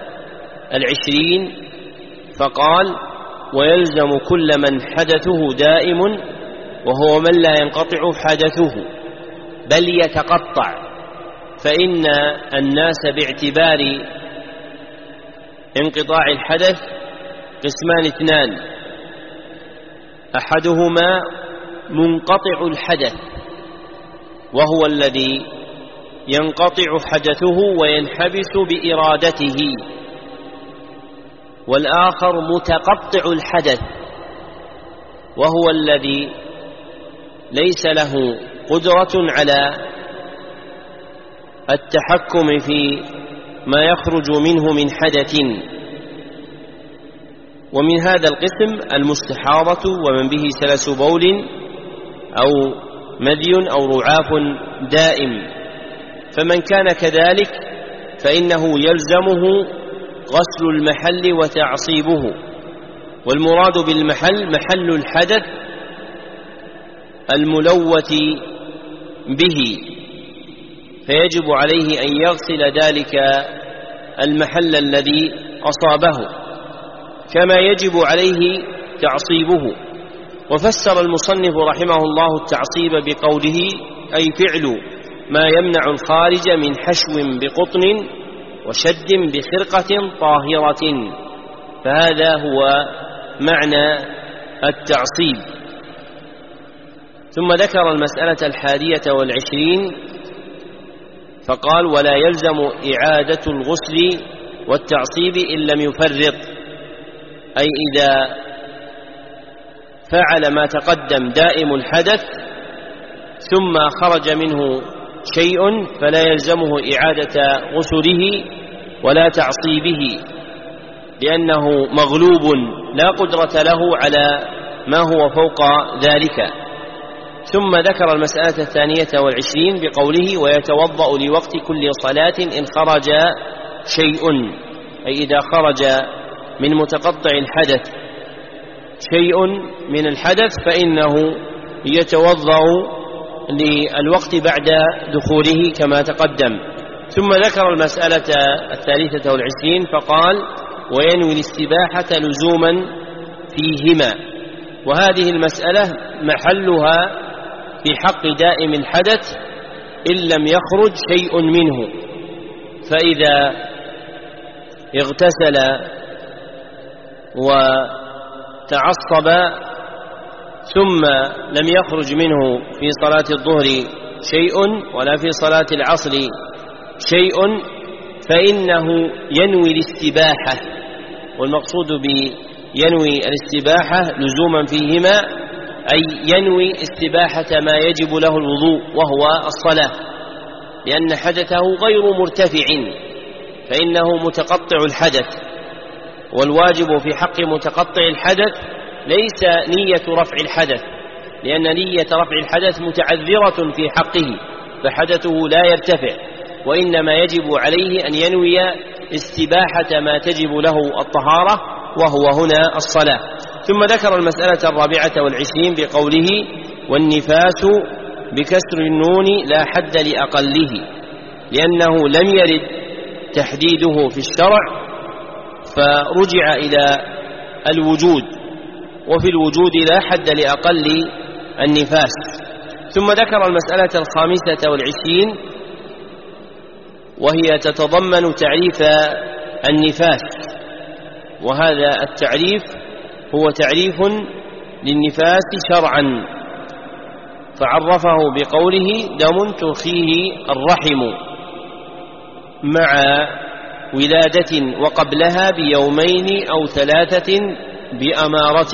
20 فقال: ويلزم كل من حدثه دائم وهو من لا ينقطع حدثه بل يتقطع، فإن الناس باعتبار انقطاع الحدث قسمان 2: أحدهما منقطع الحدث وهو الذي ينقطع حدثه وينحبس بإرادته، والآخر متقطع الحدث وهو الذي ليس له قدرة على التحكم في ما يخرج منه من حدث. ومن هذا القسم المستحاضة ومن به سلس بول أو مذي أو رعاف دائم، فمن كان كذلك فإنه يلزمه غسل المحل وتعصيبه، والمراد بالمحل محل الحدث الملوث به، فيجب عليه أن يغسل ذلك المحل الذي أصابه، كما يجب عليه تعصيبه. وفسر المصنف رحمه الله التعصيب بقوله: أي فعل ما يمنع الخارج من حشو بقطن وشد بخرقة طاهرة، فهذا هو معنى التعصيب. ثم ذكر المسألة 21 فقال: ولا يلزم إعادة الغسل والتعصيب إن لم يفرط، أي إذا فعل ما تقدم دائم الحدث ثم خرج منه شيء فلا يلزمه إعادة غسله ولا تعصيبه، لأنه مغلوب لا قدرة له على ما هو فوق ذلك. ثم ذكر المسألة 22 بقوله: ويتوضأ لوقت كل صلاة إن خرج شيء، أي إذا خرج من متقطع الحدث شيء من الحدث فإنه يتوضأ للوقت بعد دخوله كما تقدم. ثم ذكر المسألة 23 فقال: وينوي الاستباحة لزوما فيهما. وهذه المسألة محلها في حق دائم الحدث إن لم يخرج شيء منه، فإذا اغتسل وتعصب ثم لم يخرج منه في صلاة الظهر شيء ولا في صلاة العصر شيء فإنه ينوي الاستباحة. والمقصود بينوي الاستباحة لزوما فيهما أي ينوي استباحة ما يجب له الوضوء وهو الصلاة، لأن حدثه غير مرتفع فإنه متقطع الحدث، والواجب في حق متقطع الحدث ليس نية رفع الحدث، لأن نية رفع الحدث متعذرة في حقه فحدثه لا يرتفع، وإنما يجب عليه أن ينوي استباحة ما تجب له الطهارة وهو هنا الصلاة. ثم ذكر المسألة 24 بقوله: والنفاس بكسر النون لا حد لأقله، لأنه لم يرد تحديده في الشرع فرجع إلى الوجود، وفي الوجود لا حد لأقل النفاس. ثم ذكر المسألة 25 وهي تتضمن تعريف النفاس، وهذا التعريف هو تعريف للنفاس شرعا، فعرفه بقوله: دم ترخيه الرحم مع ولادة وقبلها بيومين أو 3 بأمارة.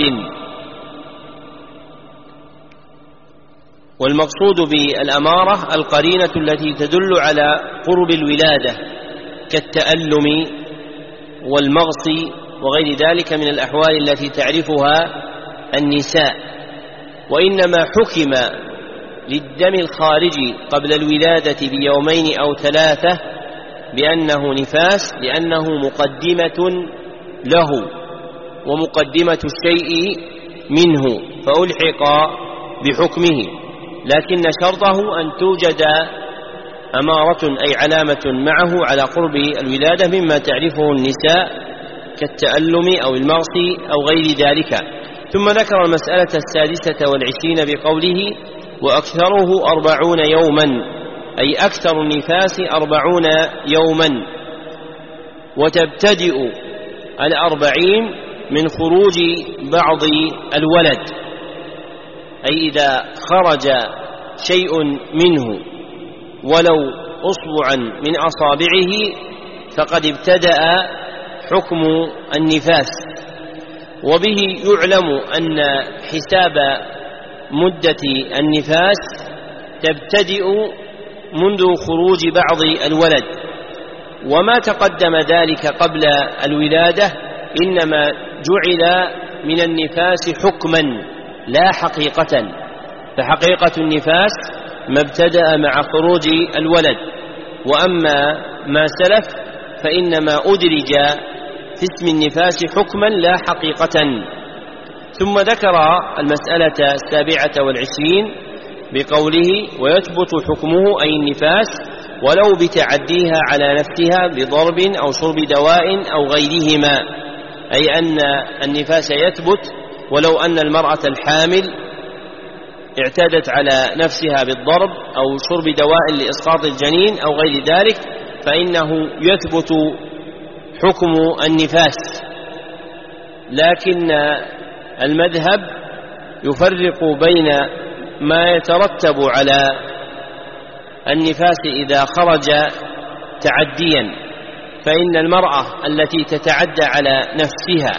والمقصود بالأمارة القرينة التي تدل على قرب الولادة كالتألم والمغص وغير ذلك من الأحوال التي تعرفها النساء. وإنما حكم للدم الخارج قبل الولادة بيومين أو 3 بأنه نفاس، لأنه مقدمة له ومقدمة الشيء منه فألحق بحكمه، لكن شرطه أن توجد أمارة أي علامة معه على قرب الولادة مما تعرفه النساء كالتألم أو المغص أو غير ذلك. ثم ذكر المسألة 26 بقوله: وأكثره 40 يوما، أي أكثر النفاس 40 يوما، وتبتدئ 40 من خروج بعض الولد، أي إذا خرج شيء منه ولو أصبعا من أصابعه فقد ابتدأ حكم النفاس. وبه يعلم أن حساب مدة النفاس تبتدئ منذ خروج بعض الولد، وما تقدم ذلك قبل الولادة إنما جعل من النفاس حكما لا حقيقة، فحقيقة النفاس ما ابتدأ مع خروج الولد، وأما ما سلف فإنما أدرج في اسم النفاس حكما لا حقيقة. ثم ذكر المسألة 27 بقوله: ويثبت حكمه أي النفاس ولو بتعديها على نفسها بضرب أو شرب دواء أو غيرهما، أي أن النفاس يثبت ولو أن المرأة الحامل اعتادت على نفسها بالضرب أو شرب دواء لإسقاط الجنين أو غير ذلك فإنه يثبت حكم النفاس. لكن المذهب يفرق بين ما يترتب على النفاس إذا خرج تعديا، فإن المرأة التي تتعدى على نفسها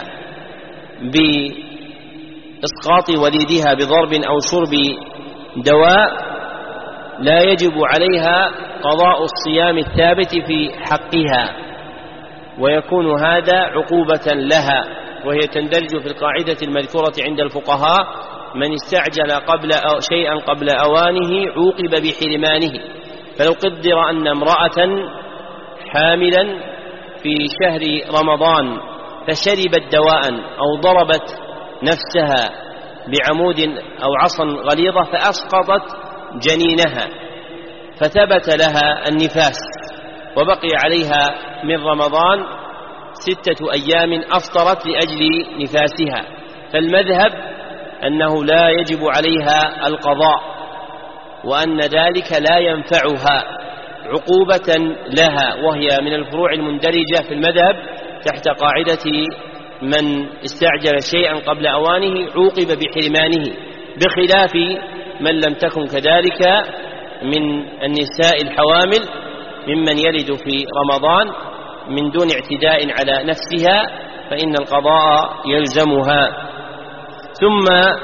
بإسقاط وليدها بضرب أو شرب دواء لا يجب عليها قضاء الصيام الثابت في حقها، ويكون هذا عقوبة لها، وهي تندرج في القاعدة المذكورة عند الفقهاء: من استعجل شيئا قبل أوانه عوقب بحرمانه. فلو قدر أن امرأة حاملا في شهر رمضان فشربت دواء أو ضربت نفسها بعمود أو عصا غليظة فأسقطت جنينها، فثبت لها النفاس وبقي عليها من رمضان 6 أيام أفطرت لأجل نفاسها، فالمذهب أنه لا يجب عليها القضاء، وأن ذلك لا ينفعها، عقوبة لها، وهي من الفروع المندرجة في المذهب تحت قاعدة من استعجل شيئا قبل أوانه عوقب بحرمانه، بخلاف من لم تكن كذلك من النساء الحوامل ممن يلد في رمضان من دون اعتداء على نفسها، فإن القضاء يلزمها. ثم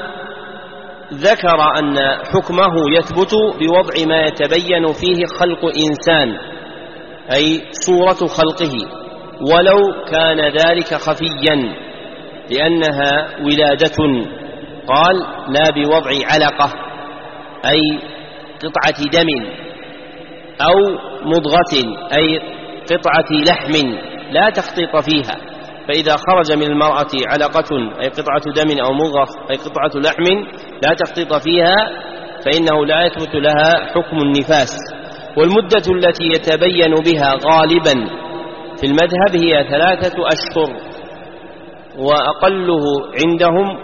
ذكر أن حكمه يثبت بوضع ما يتبين فيه خلق إنسان، أي صورة خلقه، ولو كان ذلك خفيا، لأنها ولادة. قال: لا بوضع علقة أي قطعة دم أو مضغة أي قطعة لحم لا تخطيط فيها، فإذا خرج من المرأة علقة أي قطعة دم أو مضغة أي قطعة لحم لا تخطيط فيها فإنه لا يثبت لها حكم النفاس. والمدة التي يتبين بها غالبا في المذهب هي 3 أشهر، وأقله عندهم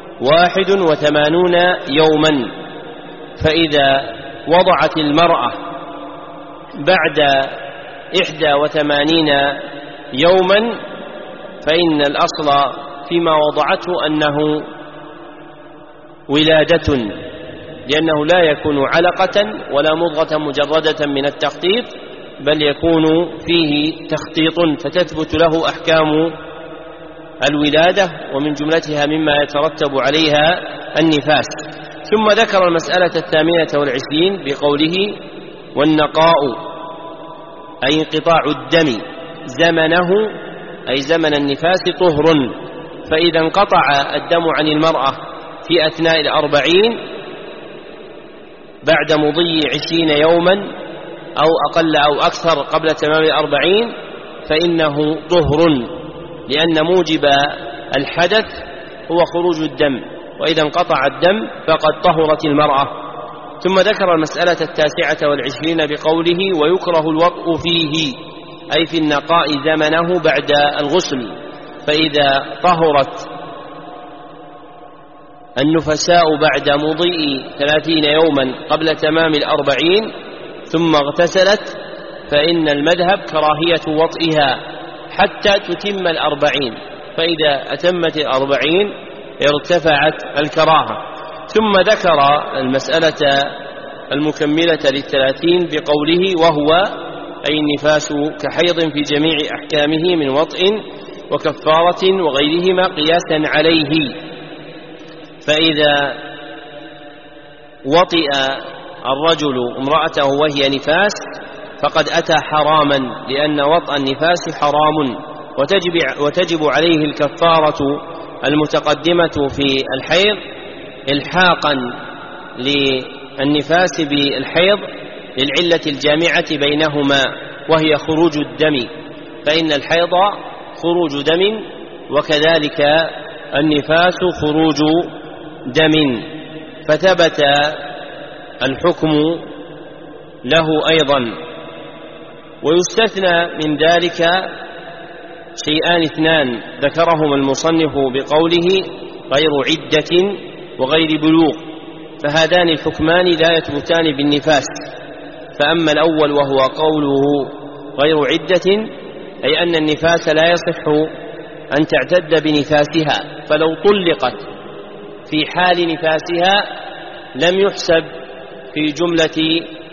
81 يوما. فإذا وضعت المرأة بعد 81 يوما فإن الأصل فيما وضعته أنه ولادة، لأنه لا يكون علقة ولا مضغة مجردة من التخطيط، بل يكون فيه تخطيط، فتثبت له أحكام الولادة، ومن جملتها مما يترتب عليها النفاس. ثم ذكر المسألة 28 بقوله: والنقاء أي انقطاع الدم زمنه أي زمن النفاس طهر، فإذا انقطع الدم عن المرأة في أثناء 40 بعد مضي 20 يوما أو أقل أو أكثر قبل تمام 40 فإنه طهر، لأن موجب الحدث هو خروج الدم، وإذا انقطع الدم فقد طهرت المرأة. ثم ذكر المسألة 29 بقوله: ويكره الوطء فيه أي في النقاء زمنه بعد الغسل، فإذا طهرت النفساء بعد مضي 30 يوما قبل تمام 40 ثم اغتسلت فإن المذهب كراهية وطئها حتى تتم 40، فإذا أتمت 40 ارتفعت الكراهة. ثم ذكر المسألة المكملة 30 بقوله: وهو أي النفاس كحيض في جميع أحكامه من وطئ وكفارة وغيرهما قياسا عليه. فإذا وطئ الرجل امرأته وهي نفاس فقد أتى حراما، لأن وطئ النفاس حرام، وتجب عليه الكفارة المتقدمة في الحيض إلحاقا للنفاس بالحيض للعلة الجامعة بينهما وهي خروج الدم، فإن الحيض خروج دم وكذلك النفاس خروج دم، فثبت الحكم له أيضا. ويستثنى من ذلك شيئان 2 ذكرهما المصنف بقوله: غير عدة وغير بلوغ، فهذان الحكمان لا يثبتان بالنفاس. فأما الأول وهو قوله غير عدة أي أن النفاس لا يصح أن تعتد بنفاسها، فلو طلقت في حال نفاسها لم يحسب في جملة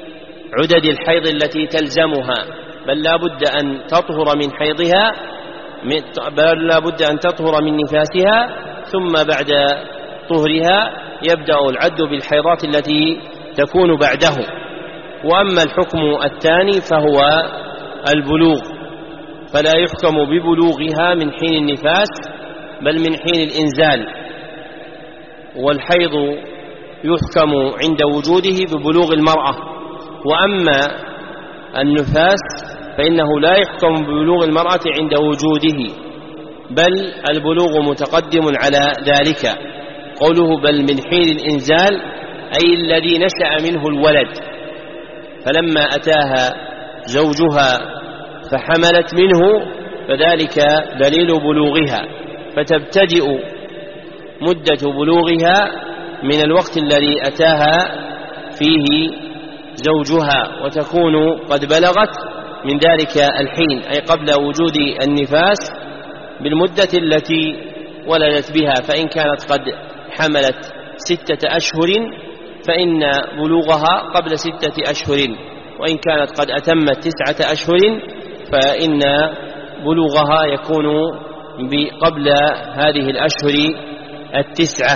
عدد الحيض التي تلزمها، بل لا بد أن تطهر من حيضها، بل لا بد أن تطهر من نفاسها، ثم بعد طهرها يبدأ العد بالحيضات التي تكون بعده. وأما الحكم الثاني فهو البلوغ، فلا يحكم ببلوغها من حين النفاس بل من حين الإنزال، والحيض يحكم عند وجوده ببلوغ المرأة. وأما النفاس فإنه لا يحكم ببلوغ المرأة عند وجوده، بل البلوغ متقدم على ذلك. قوله بل من حين الإنزال أي الذي نشأ منه الولد، فلما أتاها زوجها فحملت منه فذلك دليل بلوغها، فتبتدئ مدة بلوغها من الوقت الذي أتاها فيه زوجها، وتكون قد بلغت من ذلك الحين أي قبل وجود النفاس بالمدة التي ولدت بها. فإن كانت قد حملت 6 أشهر فإن بلوغها قبل 6 أشهر، وإن كانت قد أتمت 9 أشهر فإن بلوغها يكون قبل هذه الأشهر 9.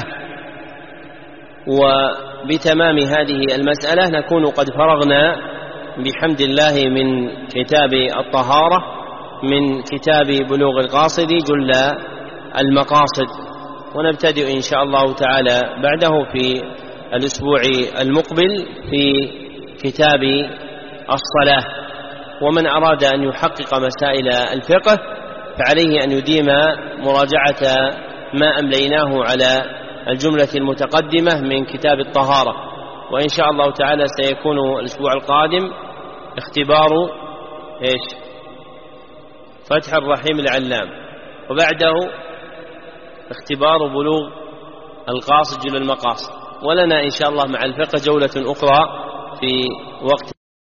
وبتمام هذه المسألة نكون قد فرغنا بحمد الله من كتاب الطهارة، من كتاب بلوغ القاصد جل المقاصد، ونبتدئ إن شاء الله تعالى بعده في الأسبوع المقبل في كتاب الصلاة. ومن أراد أن يحقق مسائل الفقه فعليه أن يديم مراجعة ما أمليناه على الجملة المتقدمة من كتاب الطهارة. وإن شاء الله تعالى سيكون الأسبوع القادم اختبار فتح الرحيم العلام، وبعده اختبار بلوغ القاصد جل المقاصد، ولنا إن شاء الله مع الفقه جولة أخرى في وقت.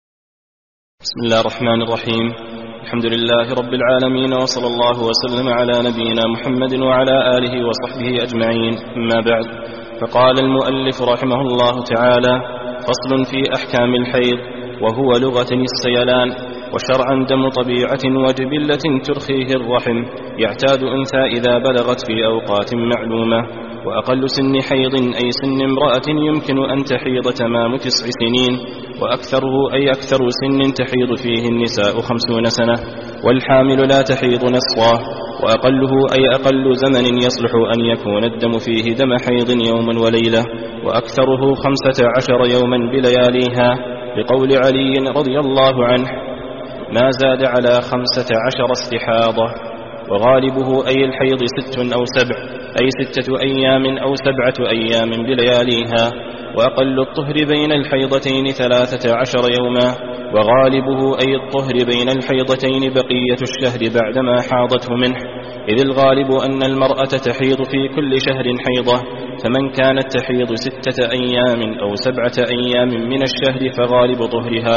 بسم الله الرحمن الرحيم. الحمد لله رب العالمين، وصلى الله وسلم على نبينا محمد وعلى آله وصحبه أجمعين، أما بعد. فقال المؤلف رحمه الله تعالى: فصل في أحكام الحيض، وهو لغة السيلان، وشرعا دم طبيعة وجبلة ترخيه الرحم، يعتاد أنثى إذا بلغت في أوقات معلومة. وأقل سن حيض أي سن امرأة يمكن أن تحيض تمام 9 سنين، وأكثره أي أكثر سن تحيض فيه النساء 50 سنة، والحامل لا تحيض نصفا. وأقله أي أقل زمن يصلح أن يكون الدم فيه دم حيض يوما وليلة، وأكثره 15 يوما بلياليها، لقول علي رضي الله عنه: ما زاد على 15 استحاضة. وغالبه أي الحيض 6 أو 7، أي 6 أيام أو 7 أيام بلياليها. وأقل الطهر بين الحيضتين 13 يوما، وغالبه أي الطهر بين الحيضتين بقية الشهر بعدما حاضته منه، إذ الغالب أن المرأة تحيض في كل شهر حيضة، فمن كانت تحيض 6 أيام أو 7 أيام من الشهر فغالب طهرها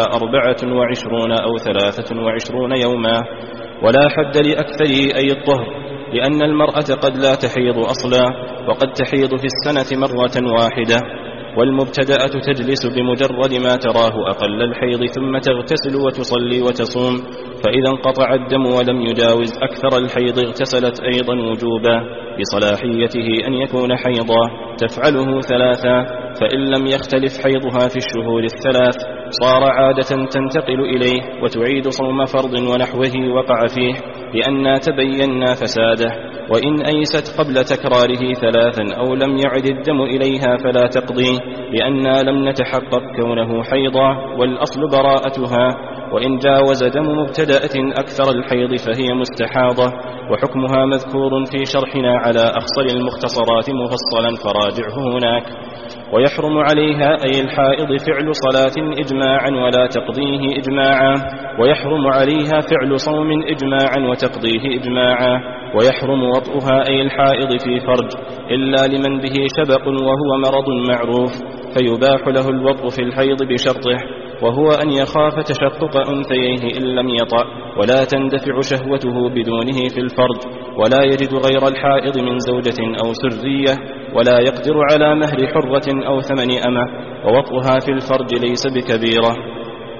24 أو 23 يوما. ولا حد لأكثره أي الطهر، لأن المرأة قد لا تحيض أصلا، وقد تحيض في السنة مرة واحدة. والمبتدأة تجلس بمجرد ما تراه أقل الحيض، ثم تغتسل وتصلي وتصوم، فإذا انقطع الدم ولم يجاوز أكثر الحيض اغتسلت أيضا وجوبا، بصلاحيته أن يكون حيضا، تفعله 3. فإن لم يختلف حيضها في الشهور 3 صار عادة تنتقل إليه، وتعيد صوم فرض ونحوه وقع فيه، لأننا تبينا فساده. وإن أيست قبل تكراره 3 أو لم يعد الدم إليها فلا تقضي، لأننا لم نتحقق كونه حيضا، والأصل براءتها. وإن جاوز دم مبتدأة أكثر الحيض فهي مستحاضة، وحكمها مذكور في شرحنا على أخصر المختصرات مفصلا، فراجعه هناك. ويحرم عليها أي الحائض فعل صلاة إجماعا ولا تقضيه إجماعا، ويحرم عليها فعل صوم إجماعا وتقضيه إجماعا، ويحرم وطئها أي الحائض في فرج إلا لمن به شبق وهو مرض معروف، فيباح له الوطء في الحيض بشرطه، وهو أن يخاف تشقق أنثيه إن لم يطأ، ولا تندفع شهوته بدونه في الفرج، ولا يجد غير الحائض من زوجة أو سرية، ولا يقدر على مهر حرة أو 8 أمة، ووطئها في الفرج ليس بكبيرة.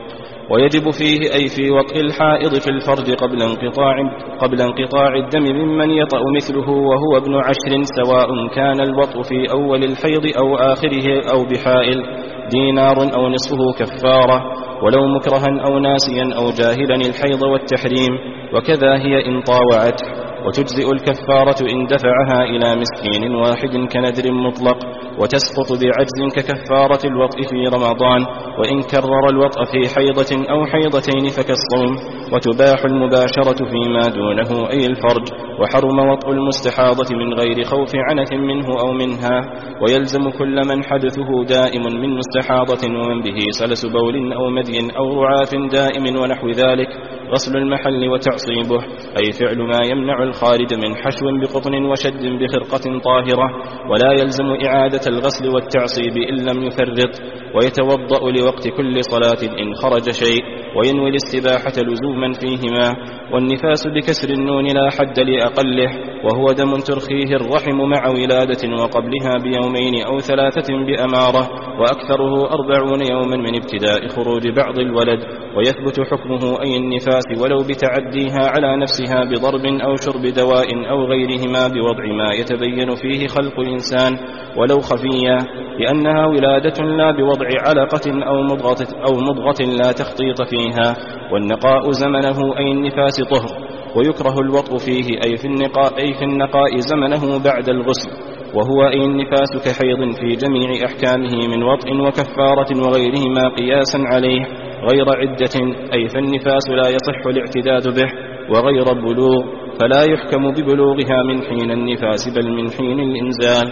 ويجب فيه أي في وطء الحائض في الفرج قبل انقطاع الدم ممن يطأ مثله وهو ابن 10 سواء كان الوطء في أول الحيض أو آخره أو بحائل، دينار أو نصفه كفارة، ولو مكرها أو ناسيا أو جاهلا الحيض والتحريم، وكذا هي إن طاوعته. وتجزئ الكفارة إن دفعها إلى مسكين واحد كنذر مطلق، وتسقط بعجز ككفارة الوطء في رمضان، وإن كرر الوطء في حيضة أو حيضتين فكالصوم. وتباح المباشرة فيما دونه أي الفرج، وحرم وطء المستحاضة من غير خوف عنف منه أو منها. ويلزم كل من حدثه دائم من مستحاضة ومن به سلس بول أو مدي أو رعاف دائم ونحو ذلك غسل المحل وتعصيبه، أي فعل ما يمنع الخارج من حشو بقطن وشد بخرقة طاهرة، ولا يلزم إعادة الغسل والتعصيب إن لم يفرط. ويتوضأ لوقت كل صلاة إن خرج شيء، وينوي الاستباحة لزوما فيهما. والنفاس بكسر النون لا حد لأقله، وهو دم ترخيه الرحم مع ولادة وقبلها بيومين أو 3 بأمارة، وأكثره 40 يوما من ابتداء خروج بعض الولد. ويثبت حكمه أي النفاس ولو بتعديها على نفسها بضرب أو شرب دواء أو غيرهما بوضع ما يتبين فيه خلق الإنسان ولو خفيا، لأنها ولادة لا بوضع علقة أو مضغة لا تخطيط فيها. والنقاء زمنه أي النفاس طهر، ويكره الوطء فيه أي في النقاء زمنه بعد الغسل، وهو أي النفاس كحيض في جميع أحكامه من وطء وكفارة وغيرهما قياسا عليه، غير عدة أي فالنفاس لا يصح الاعتداد به، وغير بلوغ فلا يحكم ببلوغها من حين النفاس بل من حين الإنزال.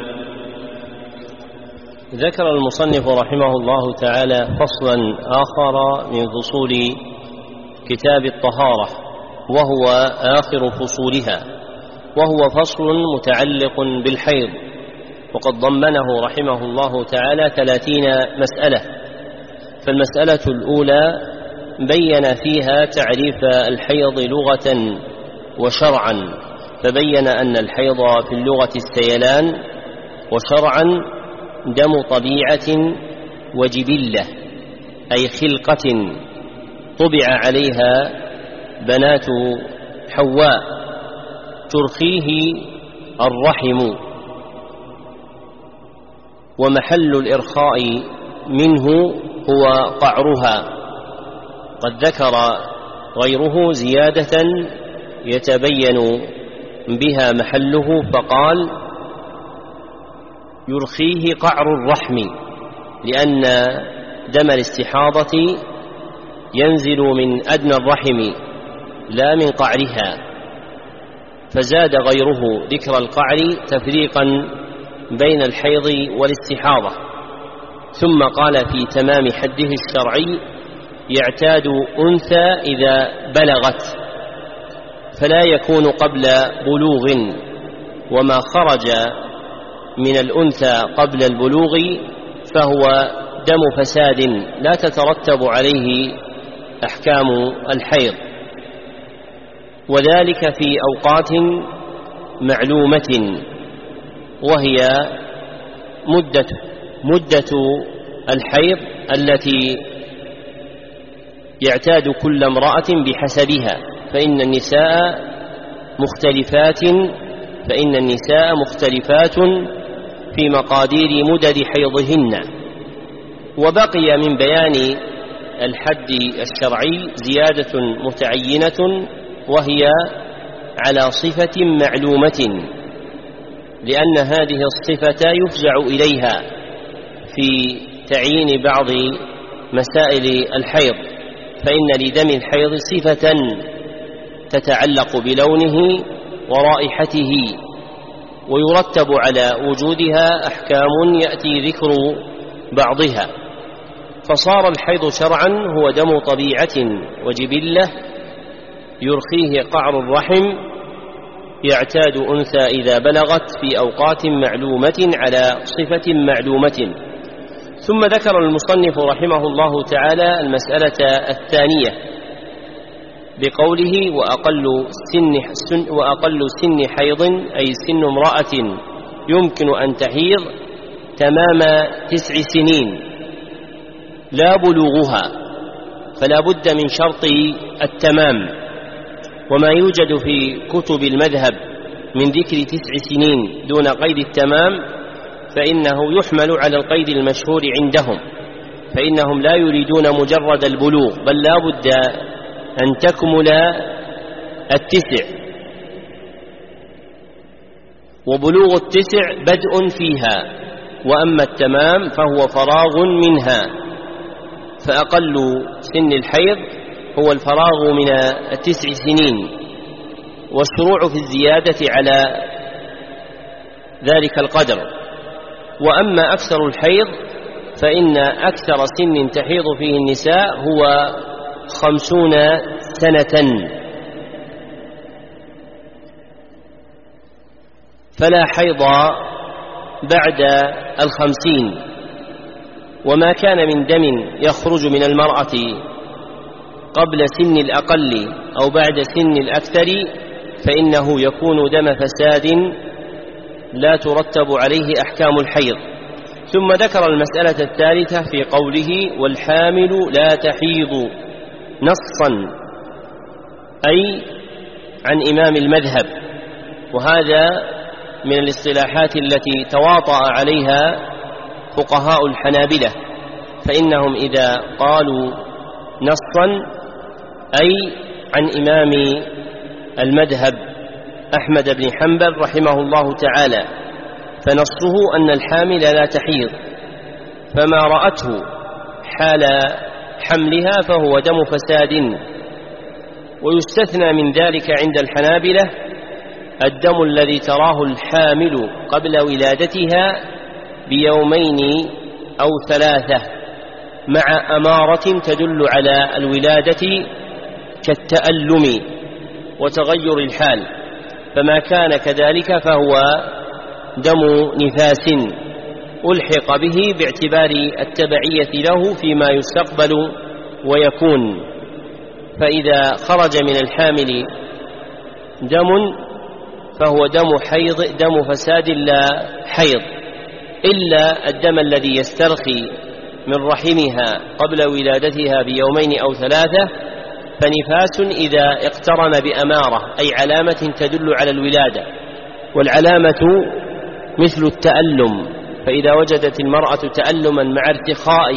ذكر المصنف رحمه الله تعالى فصلا آخر من فصول كتاب الطهارة، وهو آخر فصولها، وهو فصل متعلق بالحيض، وقد ضمنه رحمه الله تعالى 30 مسألة. فالمسألة الأولى بين فيها تعريف الحيض لغة وشرعا، فبين أن الحيض في اللغة السيلان، وشرعا دم طبيعة وجبلة، أي خلقة طبع عليها بنات حواء ترخيه الرحم، ومحل الإرخاء منه هو قعرها. قد ذكر غيره زيادة يتبين بها محله، فقال يرخيه قعر الرحم، لأن دم الاستحاضة ينزل من أدنى الرحم لا من قعرها، فزاد غيره ذكر القعر تفريقا بين الحيض والاستحاضة. ثم قال في تمام حده الشرعي يعتاد أنثى إذا بلغت، فلا يكون قبل بلوغ، وما خرج من الأنثى قبل البلوغ فهو دم فساد لا تترتب عليه أحكام الحيض، وذلك في أوقات معلومة، وهي مدة الحيض التي يعتاد كل امرأة بحسبها، فإن النساء مختلفات في مقادير مدد حيضهن. وبقي من بيان الحد الشرعي زيادة متعينة، وهي على صفة معلومة، لأن هذه الصفة يفزع إليها في تعيين بعض مسائل الحيض، فإن لدم الحيض صفة تتعلق بلونه ورائحته، ويرتب على وجودها أحكام يأتي ذكر بعضها. فصار الحيض شرعا هو دم طبيعة وجبلة يرخيه قعر الرحم، يعتاد أنثى إذا بلغت في أوقات معلومة على صفة معلومة. ثم ذكر المصنف رحمه الله تعالى المسألة الثانية بقوله وأقل سن حيض، أي سن امرأة يمكن أن تحيض تمام 9 سنين لا بلوغها، فلا بد من شرط التمام. وما يوجد في كتب المذهب من ذكر 9 سنين دون قيد التمام فإنه يحمل على القيد المشهور عندهم، فإنهم لا يريدون مجرد البلوغ، بل لا بد أن تكمل 9، وبلوغ 9 بدء فيها، وأما التمام فهو فراغ منها. فأقل سن الحيض هو الفراغ من 9 سنين، والشروع في الزيادة على ذلك القدر. وأما أكثر الحيض فإن أكثر سن تحيض فيه النساء هو 50 سنة، فلا حيض بعد 50. وما كان من دم يخرج من المرأة قبل سن الأقل أو بعد سن الأكثر فإنه يكون دم فساد لا ترتب عليه أحكام الحيض. ثم ذكر المسألة الثالثة في قوله والحامل لا تحيض نصا، أي عن إمام المذهب، وهذا من الاصطلاحات التي تواطأ عليها فقهاء الحنابلة، فإنهم إذا قالوا نصا أي عن إمام المذهب أحمد بن حنبل رحمه الله تعالى، فنصه أن الحامل لا تحيض، فما رأته حال حملها فهو دم فساد. ويستثنى من ذلك عند الحنابلة الدم الذي تراه الحامل قبل ولادتها ب2 أو 3 مع أمارة تدل على الولادة كالتألم وتغير الحال، فما كان كذلك فهو دم نفاس ألحق به باعتبار التبعية له فيما يستقبل ويكون. فإذا خرج من الحامل دم فهو دم فساد لا حيض، إلا الدم الذي يسترخي من رحمها قبل ولادتها ب2 أو 3 فنفاس إذا اقترن بأمارة، أي علامة تدل على الولادة، والعلامة مثل التألم، فإذا وجدت المرأة تألما مع ارتخاء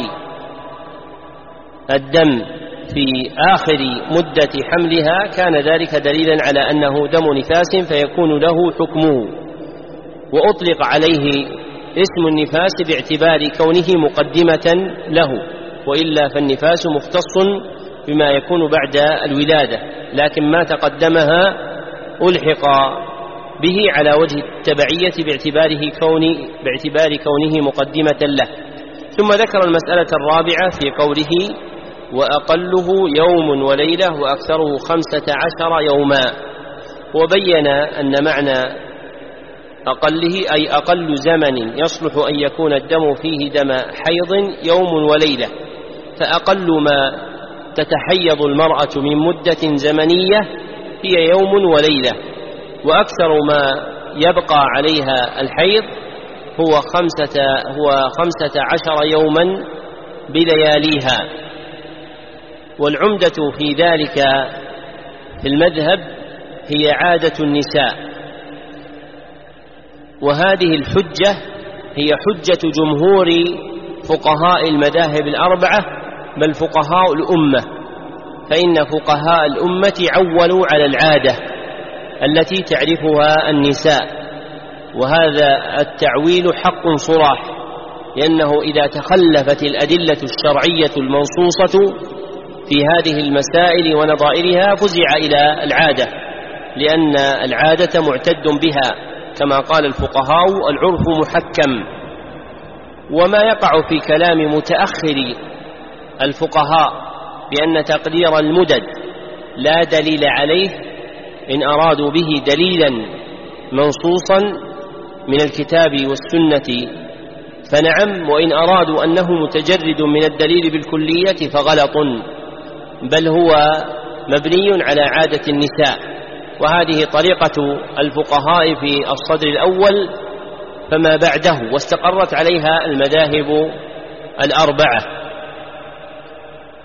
الدم في آخر مدة حملها كان ذلك دليلا على أنه دم نفاس فيكون له حكمه. وأطلق عليه اسم النفاس باعتبار كونه مقدمة له، وإلا فالنفاس مختص بما يكون بعد الولادة، لكن ما تقدمها ألحق به على وجه التبعية باعتبار كونه مقدمة له. ثم ذكر المسألة الرابعة في قوله وأقله يوم وليلة وأكثره 15 يوما، وبين أن معنى أقله أي أقل زمن يصلح أن يكون الدم فيه دم حيض يوم وليلة، فأقل ما تتحيض المرأة من مدة زمنية هي يوم وليلة، وأكثر ما يبقى عليها الحيض هو 15 يوما بلياليها. والعمدة في ذلك في المذهب هي عادة النساء، وهذه الحجة هي حجة جمهور فقهاء المذاهب الأربعة بل فقهاء الأمة، فإن فقهاء الأمة عولوا على العادة التي تعرفها النساء، وهذا التعويل حق صراح، لأنه إذا تخلفت الأدلة الشرعية المنصوصة في هذه المسائل ونظائرها فزع إلى العادة، لأن العادة معتد بها كما قال الفقهاء العرف محكم. وما يقع في كلام متأخر الفقهاء بأن تقدير المدد لا دليل عليه إن أرادوا به دليلا منصوصا من الكتاب والسنة فنعم، وإن أرادوا أنه متجرد من الدليل بالكلية فغلط، بل هو مبني على عادة النساء، وهذه طريقة الفقهاء في الصدر الأول فما بعده، واستقرت عليها المذاهب الأربعة.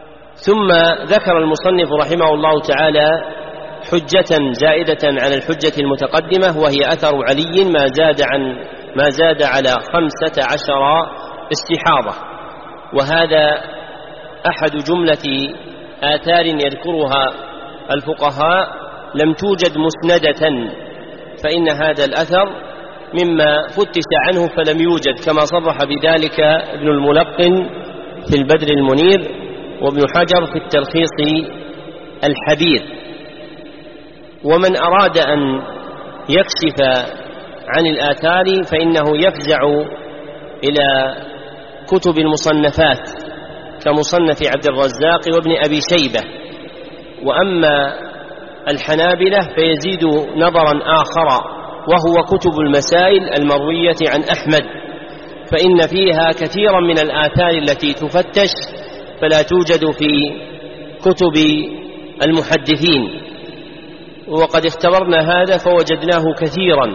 ثم ذكر المصنف رحمه الله تعالى حجة زائدة على الحجة المتقدمة، وهي أثر علي ما زاد على 15 استحاضة، وهذا أحد جملة آثار يذكرها الفقهاء لم توجد مسندة، فإن هذا الأثر مما فتش عنه فلم يوجد، كما صرح بذلك ابن الملقن في البدر المنير وابن حجر في التلخيص الحبير. ومن أراد أن يكشف عن الآثار فإنه يفزع إلى كتب المصنفات كمصنف عبد الرزاق وابن أبي شيبة. وأما الحنابلة فيزيد نظرا آخر، وهو كتب المسائل المروية عن أحمد، فإن فيها كثيرا من الآثار التي تفتش فلا توجد في كتب المحدثين، وقد اختبرنا هذا فوجدناه كثيرا.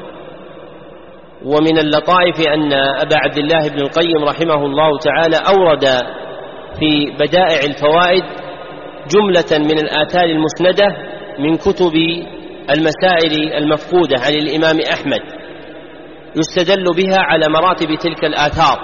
ومن اللطائف أن أبا عبد الله بن القيم رحمه الله تعالى أورد في بدائع الفوائد جملة من الآثار المسندة من كتب المسائل المفقودة عن الإمام أحمد يستدل بها على مراتب تلك الآثار.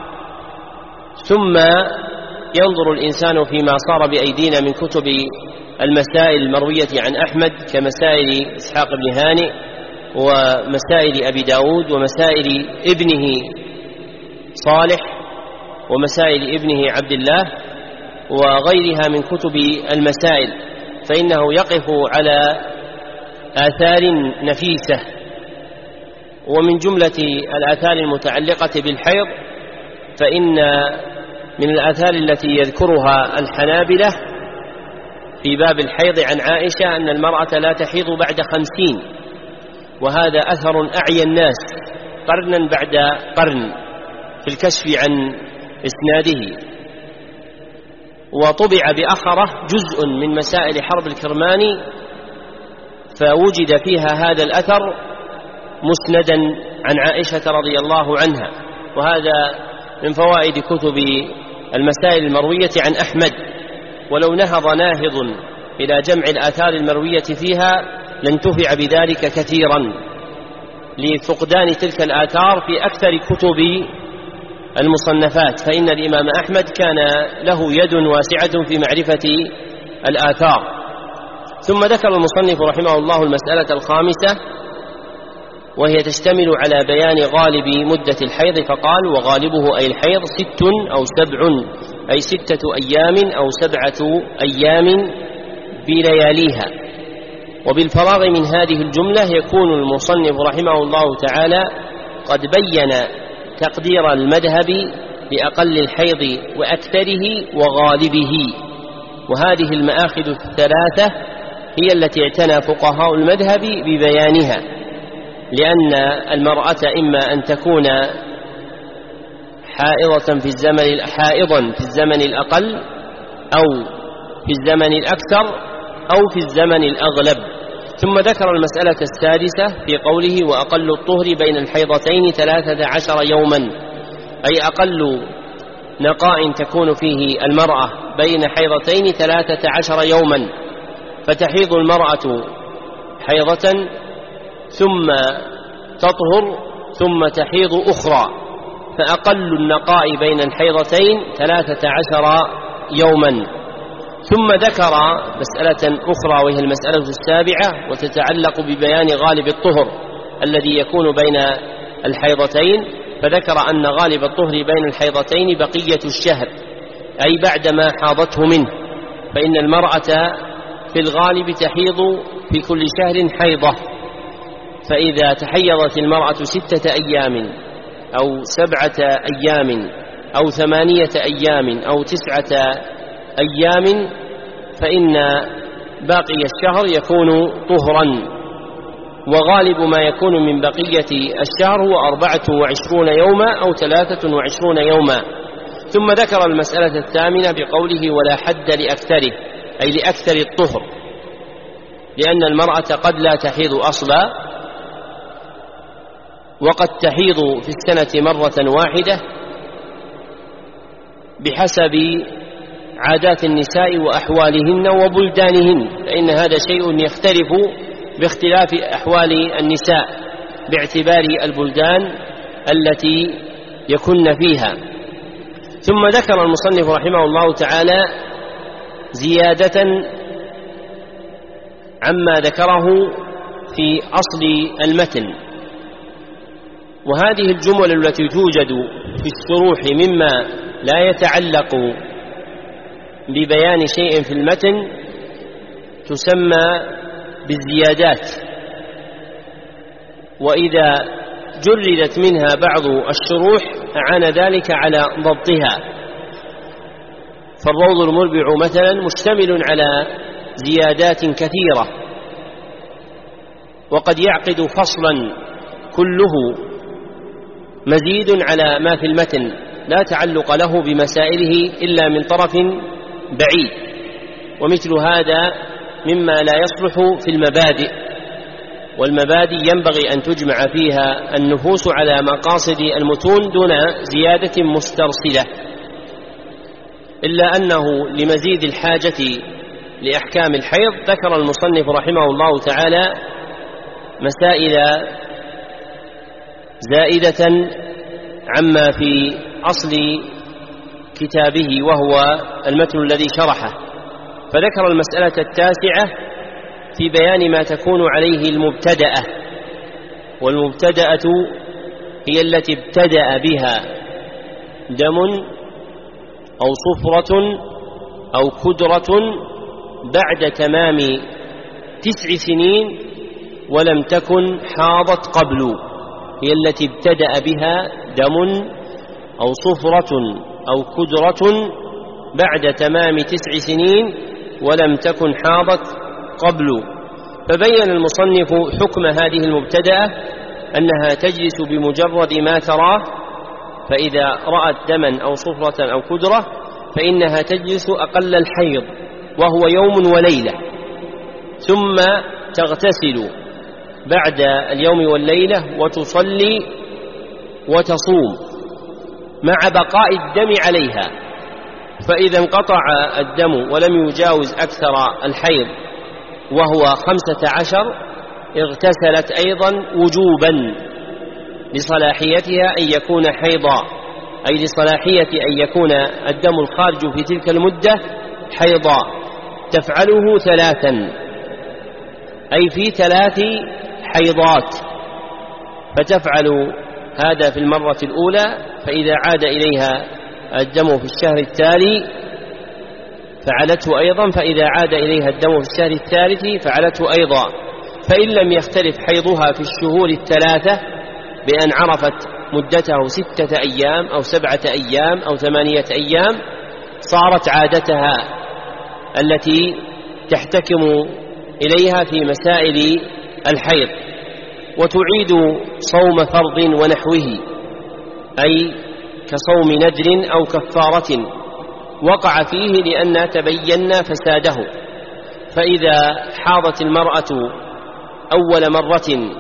ثم ينظر الإنسان فيما صار بأيدينا من كتب المسائل المروية عن أحمد كمسائل إسحاق بن هانئ ومسائل أبي داود ومسائل ابنه صالح ومسائل ابنه عبد الله وغيرها من كتب المسائل، فإنه يقف على آثار نفيسة. ومن جملة الآثار المتعلقة بالحيض فإن من الآثار التي يذكرها الحنابلة في باب الحيض عن عائشة أن المرأة لا تحيض بعد 50، وهذا أثر أعيا الناس قرنا بعد قرن في الكشف عن إسناده. وطبع بأخره جزء من مسائل حرب الكرماني فوجد فيها هذا الأثر مسندا عن عائشة رضي الله عنها، وهذا من فوائد كتب المسائل المروية عن أحمد. ولو نهض ناهض إلى جمع الآثار المروية فيها لانتفع بذلك كثيرا لفقدان تلك الآثار في أكثر كتب المصنفات، فإن الإمام أحمد كان له يد واسعة في معرفة الآثار. ثم ذكر المصنف رحمه الله المسألة الخامسة، وهي تشتمل على بيان غالب مدة الحيض، فقال: وغالبه أي الحيض 6 أو 7، أي 6 أيام أو 7 أيام بلياليها. وبالفراغ من هذه الجملة يكون المصنف رحمه الله تعالى قد بين تقدير المذهب بأقل الحيض وأكثره وغالبه. وهذه المآخذ الثلاثة هي التي اعتنى فقهاء المذهب ببيانها، لأن المرأة إما أن تكون حائضا في الزمن الأقل أو في الزمن الأكثر أو في الزمن الأغلب. ثم ذكر المسألة السادسة في قوله: وأقل الطهر بين الحيضتين 13 يوما، أي أقل نقاء تكون فيه المرأة بين حيضتين 13 يوما، فتحيض المرأة حيضة ثم تطهر ثم تحيض أخرى، فأقل النقاء بين الحيضتين 13 يوما. ثم ذكر مسألة أخرى وهي المسألة السابعة، وتتعلق ببيان غالب الطهر الذي يكون بين الحيضتين، فذكر أن غالب الطهر بين الحيضتين بقية الشهر، أي بعدما حاضته منه، فإن المرأة في الغالب تحيض في كل شهر حيضة، فإذا تحيضت المرأة 6 أيام أو 7 أيام أو 8 أيام أو 9 أيام فإن باقي الشهر يكون طهرا. وغالب ما يكون من بقية الشهر هو 24 يوما أو 23 يوما. ثم ذكر المسألة الثامنة بقوله: ولا حد لأكثره، أي لأكثر الطهر، لأن المرأة قد لا تحيض أصلا، وقد تحيض في السنة مرة واحدة بحسب عادات النساء وأحوالهن وبلدانهن، فإن هذا شيء يختلف باختلاف أحوال النساء باعتبار البلدان التي يكن فيها. ثم ذكر المصنف رحمه الله تعالى زيادة عما ذكره في أصل المتن، وهذه الجمل التي توجد في الشروح مما لا يتعلق ببيان شيء في المتن تسمى بالزيادات، وإذا جردت منها بعض الشروح أعان ذلك على ضبطها. فالروض المربع مثلا مشتمل على زيادات كثيرة، وقد يعقد فصلا كله مزيد على ما في المتن لا تعلق له بمسائله إلا من طرف بعيد، ومثل هذا مما لا يصلح في المبادئ، والمبادئ ينبغي أن تجمع فيها النفوس على مقاصد المتون دون زيادة مسترسلة، إلا أنه لمزيد الحاجة لأحكام الحيض ذكر المصنف رحمه الله تعالى مسائل زائدة عما في أصل كتابه وهو المتن الذي شرحه. فذكر المسألة التاسعة في بيان ما تكون عليه المبتدأة، والمبتدأة هي التي ابتدأ بها دم أو صفرة أو كدرة بعد تمام 9 سنين ولم تكن حاضت قبل، هي التي ابتدأ بها دم أو صفرة أو كدرة بعد تمام 9 سنين ولم تكن حاضت قبل. فبين المصنف حكم هذه المبتدأة أنها تجلس بمجرد ما تراه، فإذا رأت دما أو صفرة أو كدرة فإنها تجلس أقل الحيض وهو يوم وليلة، ثم تغتسل بعد اليوم والليلة وتصلي وتصوم مع بقاء الدم عليها. فإذا انقطع الدم ولم يجاوز أكثر الحيض وهو 15 اغتسلت أيضا وجوبا لصلاحيتها أن يكون حيضا، أي لصلاحية أن يكون الدم الخارج في تلك المدة حيضا. تفعله 3، أي في 3 حيضات، فتفعل هذا في المرة الأولى، فإذا عاد إليها الدم في الشهر التالي فعلته أيضا، فإذا عاد إليها الدم في الشهر الثالث فعلته أيضا. فإن لم يختلف حيضها في الشهور الثلاثة بأن عرفت مدته 6 أيام أو 7 أيام أو 8 أيام صارت عادتها التي تحتكم إليها في مسائل الحيض، وتعيد صوم فرض ونحوه، أي كصوم ندر أو كفارة وقع فيه لأن تبين فساده. فإذا حاضت المرأة أول مرة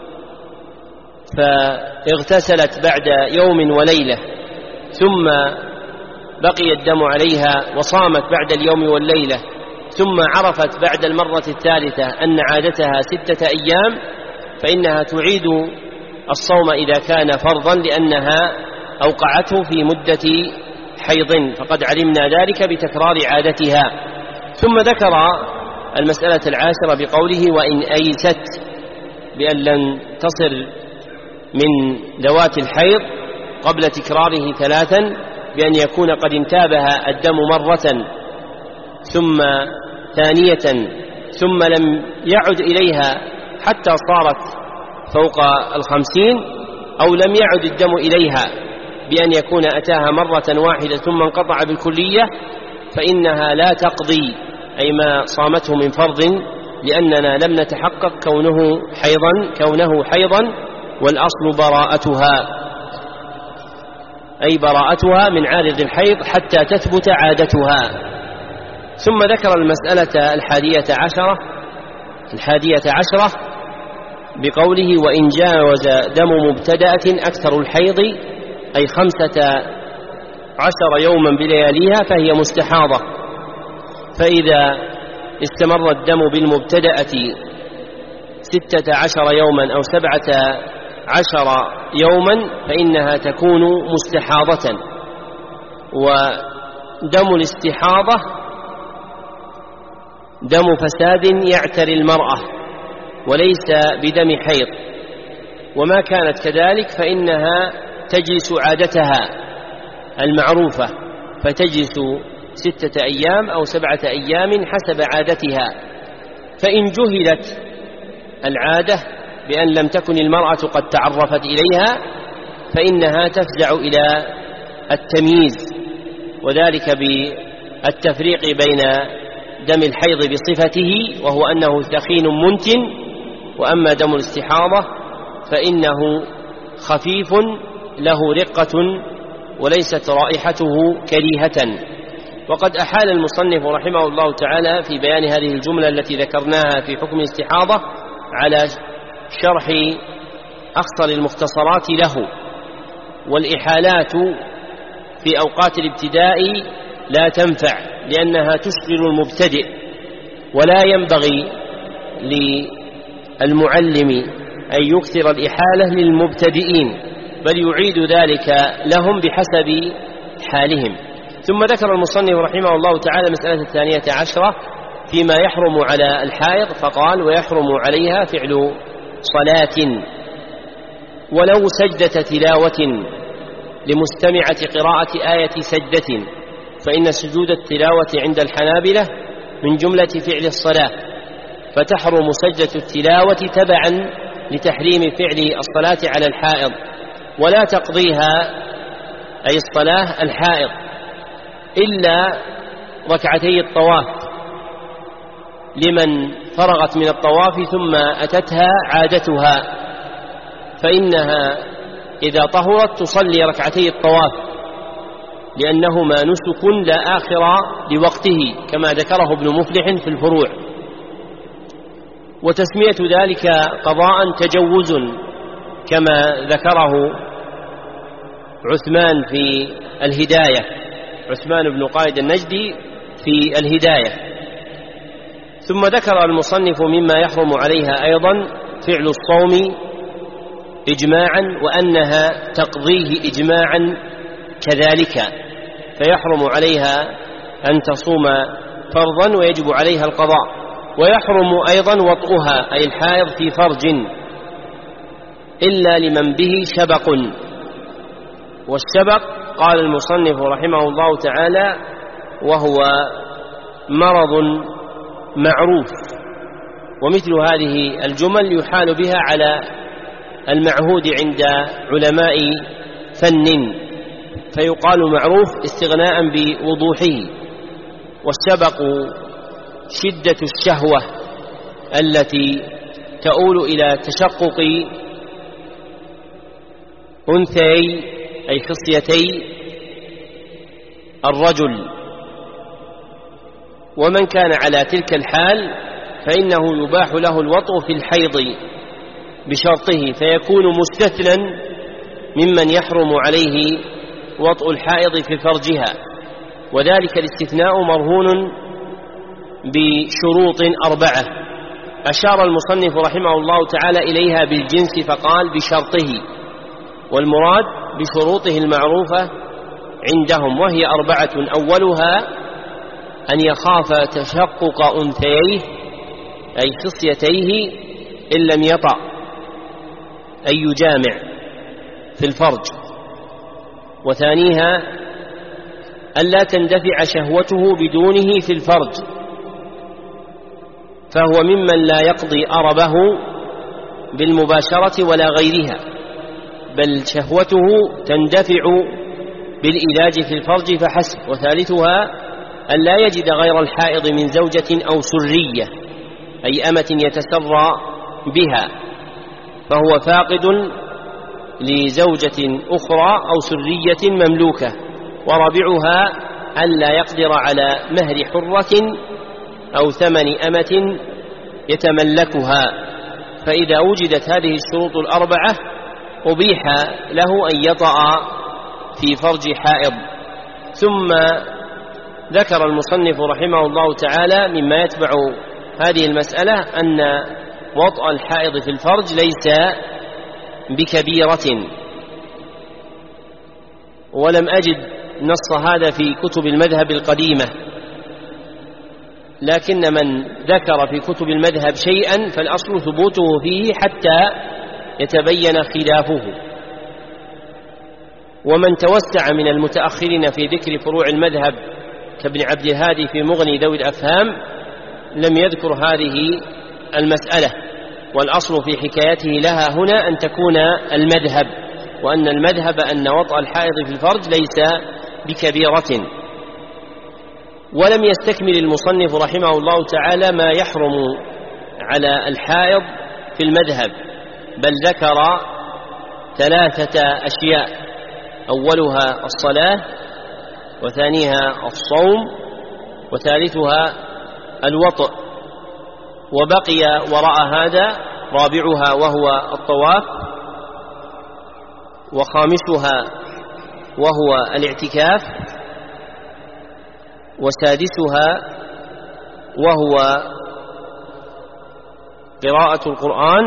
فاغتسلت بعد يوم وليلة ثم بقي الدم عليها وصامت بعد اليوم والليلة، ثم عرفت بعد المرة الثالثة أن عادتها 6 أيام، فإنها تعيد الصوم إذا كان فرضا لأنها أوقعته في مدة حيض، فقد علمنا ذلك بتكرار عادتها. ثم ذكر المسألة 10 بقوله وإن أيست، بأن لن تصر من ذوات الحيض قبل تكراره 3، بأن يكون قد انتابها الدم مرة ثم ثانية ثم لم يعد إليها حتى صارت فوق 50، أو لم يعد الدم إليها بأن يكون أتاها مرة واحدة ثم انقطع بالكلية، فإنها لا تقضي أي ما صامته من فرض، لأننا لم نتحقق كونه حيضا، والأصل براءتها، أي براءتها من عارض الحيض حتى تثبت عادتها. ثم ذكر المسألة 11 بقوله وإن جاوز دم مبتدأة أكثر الحيض، أي 5 10 يوما بلياليها فهي مستحاضة. فإذا استمر الدم بالمبتدأة 16 يوما أو 17 يوما فإنها تكون مستحاضة. ودم الاستحاضة دم فساد يعتري المرأة وليس بدم حيض، وما كانت كذلك فإنها تجلس عادتها المعروفة، فتجلس 6 أيام أو 7 أيام حسب عادتها. فإن جهلت العادة بأن لم تكن المرأة قد تعرفت إليها فإنها تفزع إلى التمييز، وذلك بالتفريق بين دم الحيض بصفته وهو أنه ثخين منتن، وأما دم الاستحاضة فإنه خفيف له رقة وليست رائحته كريهة. وقد أحال المصنف رحمه الله تعالى في بيان هذه الجملة التي ذكرناها في حكم الاستحاضة على شرح أخصر المختصرات له. والإحالات في أوقات الابتداء لا تنفع لأنها تشغل المبتدئ، ولا ينبغي للمعلم أن يكثر الإحالة للمبتدئين، بل يعيد ذلك لهم بحسب حالهم. ثم ذكر المصنف رحمه الله تعالى مسألة 12 فيما يحرم على الحائض، فقال: ويحرم عليها فعل صلاة ولو سجدة تلاوة لمستمعة قراءة آية سجدة، فإن سجود التلاوة عند الحنابلة من جملة فعل الصلاة، فتحرم سجدة التلاوة تبعا لتحريم فعل الصلاة على الحائض، ولا تقضيها أي الصلاة الحائض إلا ركعتي الطواف لمن فرغت من الطواف ثم أتتها عادتها، فإنها إذا طهرت تصلي ركعتي الطواف لأنهما نسك لا آخر لوقته كما ذكره ابن مفلح في الفروع. وتسمية ذلك قضاء تجوز كما ذكره عثمان في الهداية، عثمان بن قائد النجدي في الهداية. ثم ذكر المصنف مما يحرم عليها أيضا فعل الصوم إجماعا، وأنها تقضيه إجماعا كذلك، فيحرم عليها أن تصوم فرضا ويجب عليها القضاء. ويحرم أيضا وطئها أي الحائض في فرج إلا لمن به شبق. والشبق قال المصنف رحمه الله تعالى وهو مرض معروف، ومثل هذه الجمل يحال بها على المعهود عند علماء فن، فيقال معروف استغناء بوضوحه. والشبق شدة الشهوة التي تؤول إلى تشقق أنثي أي خصيتي الرجل، ومن كان على تلك الحال فإنه يباح له الوطء في الحيض بشرطه، فيكون مستثنى ممن يحرم عليه وطء الحائض في فرجها، وذلك الاستثناء مرهون بشروط 4 أشار المصنف رحمه الله تعالى إليها بالجنس فقال بشرطه، والمراد بشروطه المعروفة عندهم، وهي 4: أولها أن يخاف تشقق أنثيه أي خصيتيه إن لم يطأ أي يجامع في الفرج. وثانيها ألا تندفع شهوته بدونه في الفرج، فهو ممن لا يقضي أربه بالمباشرة ولا غيرها، بل شهوته تندفع بالإلاج في الفرج فحسب. وثالثها أن لا يجد غير الحائض من زوجة أو سرية أي أمة يتسرى بها، فهو فاقد لزوجة أخرى أو سرية مملوكة. ورابعها أن لا يقدر على مهر حرة أو ثمن أمة يتملكها، فإذا وجدت هذه الشروط 4 أبيح له أن يطأ في فرج حائض ثم ذكر المصنف رحمه الله تعالى مما يتبع هذه المسألة أن وطأ الحائض في الفرج ليس بكبيرة، ولم أجد نص هذا في كتب المذهب القديمة، لكن من ذكر في كتب المذهب شيئا فالأصل ثبوته فيه حتى يتبين خلافه. ومن توسع من المتأخرين في ذكر فروع المذهب كابن عبد الهادي في مغني ذوي الأفهام لم يذكر هذه المسألة، والأصل في حكايته لها هنا أن تكون المذهب، وأن المذهب أن وطأ الحائض في الفرج ليس بكبيرة. ولم يستكمل المصنف رحمه الله تعالى ما يحرم على الحائض في المذهب، بل ذكر 3 أشياء: أولها الصلاة، وثانيها الصوم، وثالثها الوطء، وبقي وراء هذا رابعها وهو الطواف، وخامسها وهو الاعتكاف، وسادسها وهو قراءة القرآن،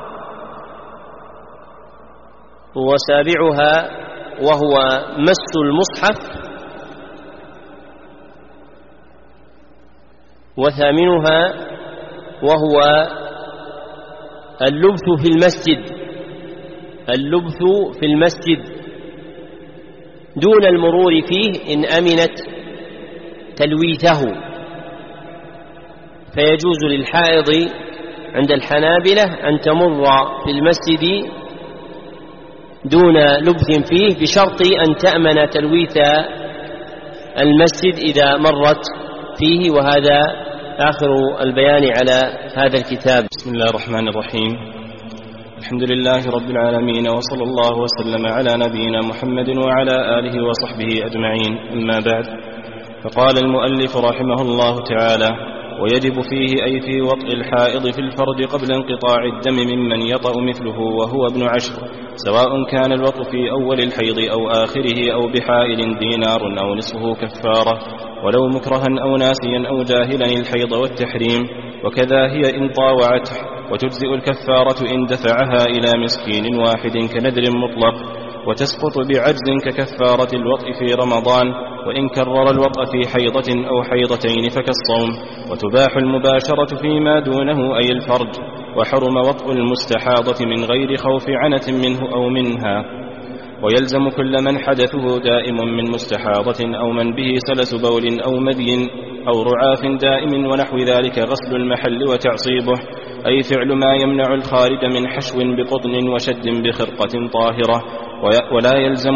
وسابعها وهو مس المصحف، وثامنها وهو اللبث في المسجد دون المرور فيه إن أمنت تلويثه، فيجوز للحائض عند الحنابلة أن تمر في المسجد دون لبث فيه بشرط أن تأمن تلويث المسجد إذا مرت فيه. وهذا آخر البيان على هذا الكتاب. بسم الله الرحمن الرحيم. الحمد لله رب العالمين، وصلى الله وسلم على نبينا محمد وعلى آله وصحبه أجمعين. أما بعد، فقال المؤلف رحمه الله تعالى: ويجب فيه أي في وطء الحائض في الفرج قبل انقطاع الدم ممن يطأ مثله وهو ابن 10، سواء كان الوطء في أول الحيض أو آخره أو بحائل دينار أو نصفه كفارة، ولو مكرها أو ناسيا أو جاهلا الحيض والتحريم. وكذا هي إن طاوعته، وتجزئ الكفارة إن دفعها إلى مسكين واحد كنذر مطلق، وتسقط بعجز ككفارة الوطء في رمضان، وإن كرر الوطء في حيضة أو حيضتين فكالصوم. وتباح المباشرة فيما دونه أي الفرج، وحرم وطء المستحاضة من غير خوف عنة منه أو منها. ويلزم كل من حدثه دائم من مستحاضة أو من به سلس بول أو مذي أو رعاف دائم ونحو ذلك غسل المحل وتعصيبه، أي فعل ما يمنع الخارج من حشو بقطن وشد بخرقة طاهرة. ولا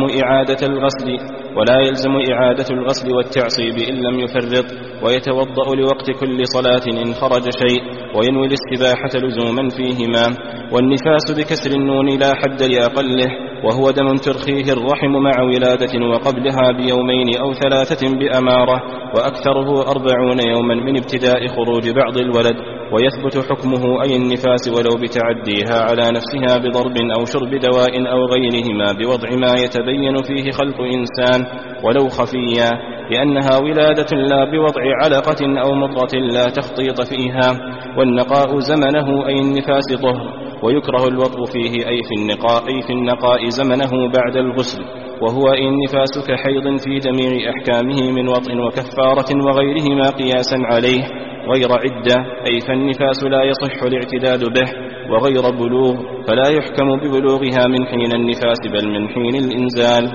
يلزم إعادة الغسل والتعصيب إن لم يفرط، ويتوضأ لوقت كل صلاة إن خرج شيء، وينوي الاستباحة لزوما فيهما. والنفاس بكسر النون لا حد لأقله، وهو دم ترخيه الرحم مع ولادة وقبلها بيومين أو 3 بأمارة، وأكثره 40 يوما من ابتداء خروج بعض الولد. ويثبت حكمه أي النفاس ولو بتعديها على نفسها بضرب أو شرب دواء أو غيرهما بوضع ما يتبين فيه خلق إنسان ولو خفيا، لأنها ولادة لا بوضع علقة أو مضغة لا تخطيط فيها. والنقاء زمنه أي النفاس طهر، ويكره الوطء فيه أي في النقاء زمنه بعد الغسل، وهو النفاس كحيض في جميع أحكامه من وطء وكفارة وغيرهما قياسا عليه، غير عدة أي فالنفاس لا يصح الاعتداد به، وغير بلوغ فلا يحكم ببلوغها من حين النفاس بل من حين الإنزال.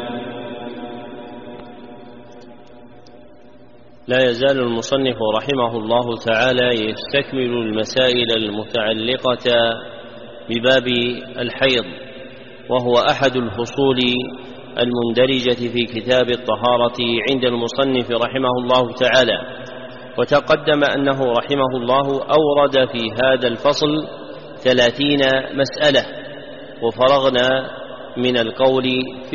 لا يزال المصنف رحمه الله تعالى يستكمل المسائل المتعلقة بباب الحيض، وهو أحد الفصول المندرجة في كتاب الطهارة عند المصنف رحمه الله تعالى. وتقدم أنه رحمه الله أورد في هذا الفصل 30 مسألة، وفرغنا من القول في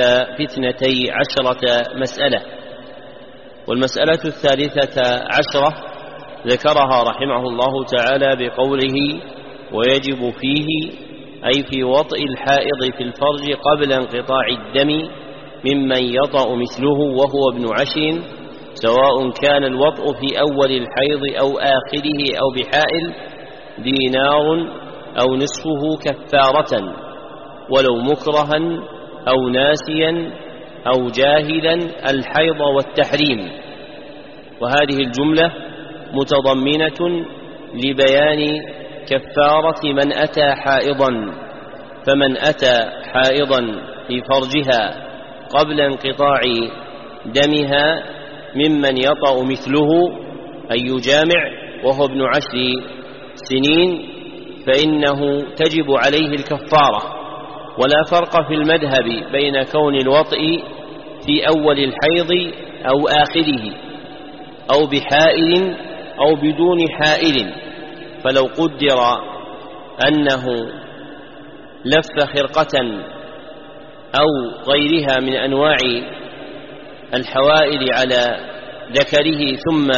12 مسألة. والمسألة 13 ذكرها رحمه الله تعالى بقوله: ويجب فيه أي في وطء الحائض في الفرج قبل انقطاع الدم ممن يطأ مثله وهو ابن 10 سواء كان الوطء في أول الحيض أو آخره أو بحائل دينار أو نصفه كفارة ولو مكرها أو ناسيا أو جاهلا الحيض والتحريم. وهذه الجملة متضمنة لبيان كفارة من أتى حائضا، فمن أتى حائضا في فرجها قبل انقطاع دمها ممن يطأ مثله أن يجامع وهو ابن 10 سنين فإنه تجب عليه الكفارة. ولا فرق في المذهب بين كون الوطء في أول الحيض أو آخره أو بحائل أو بدون حائل. فلو قدر أنه لف خرقة أو غيرها من أنواع الحوائل على ذكره ثم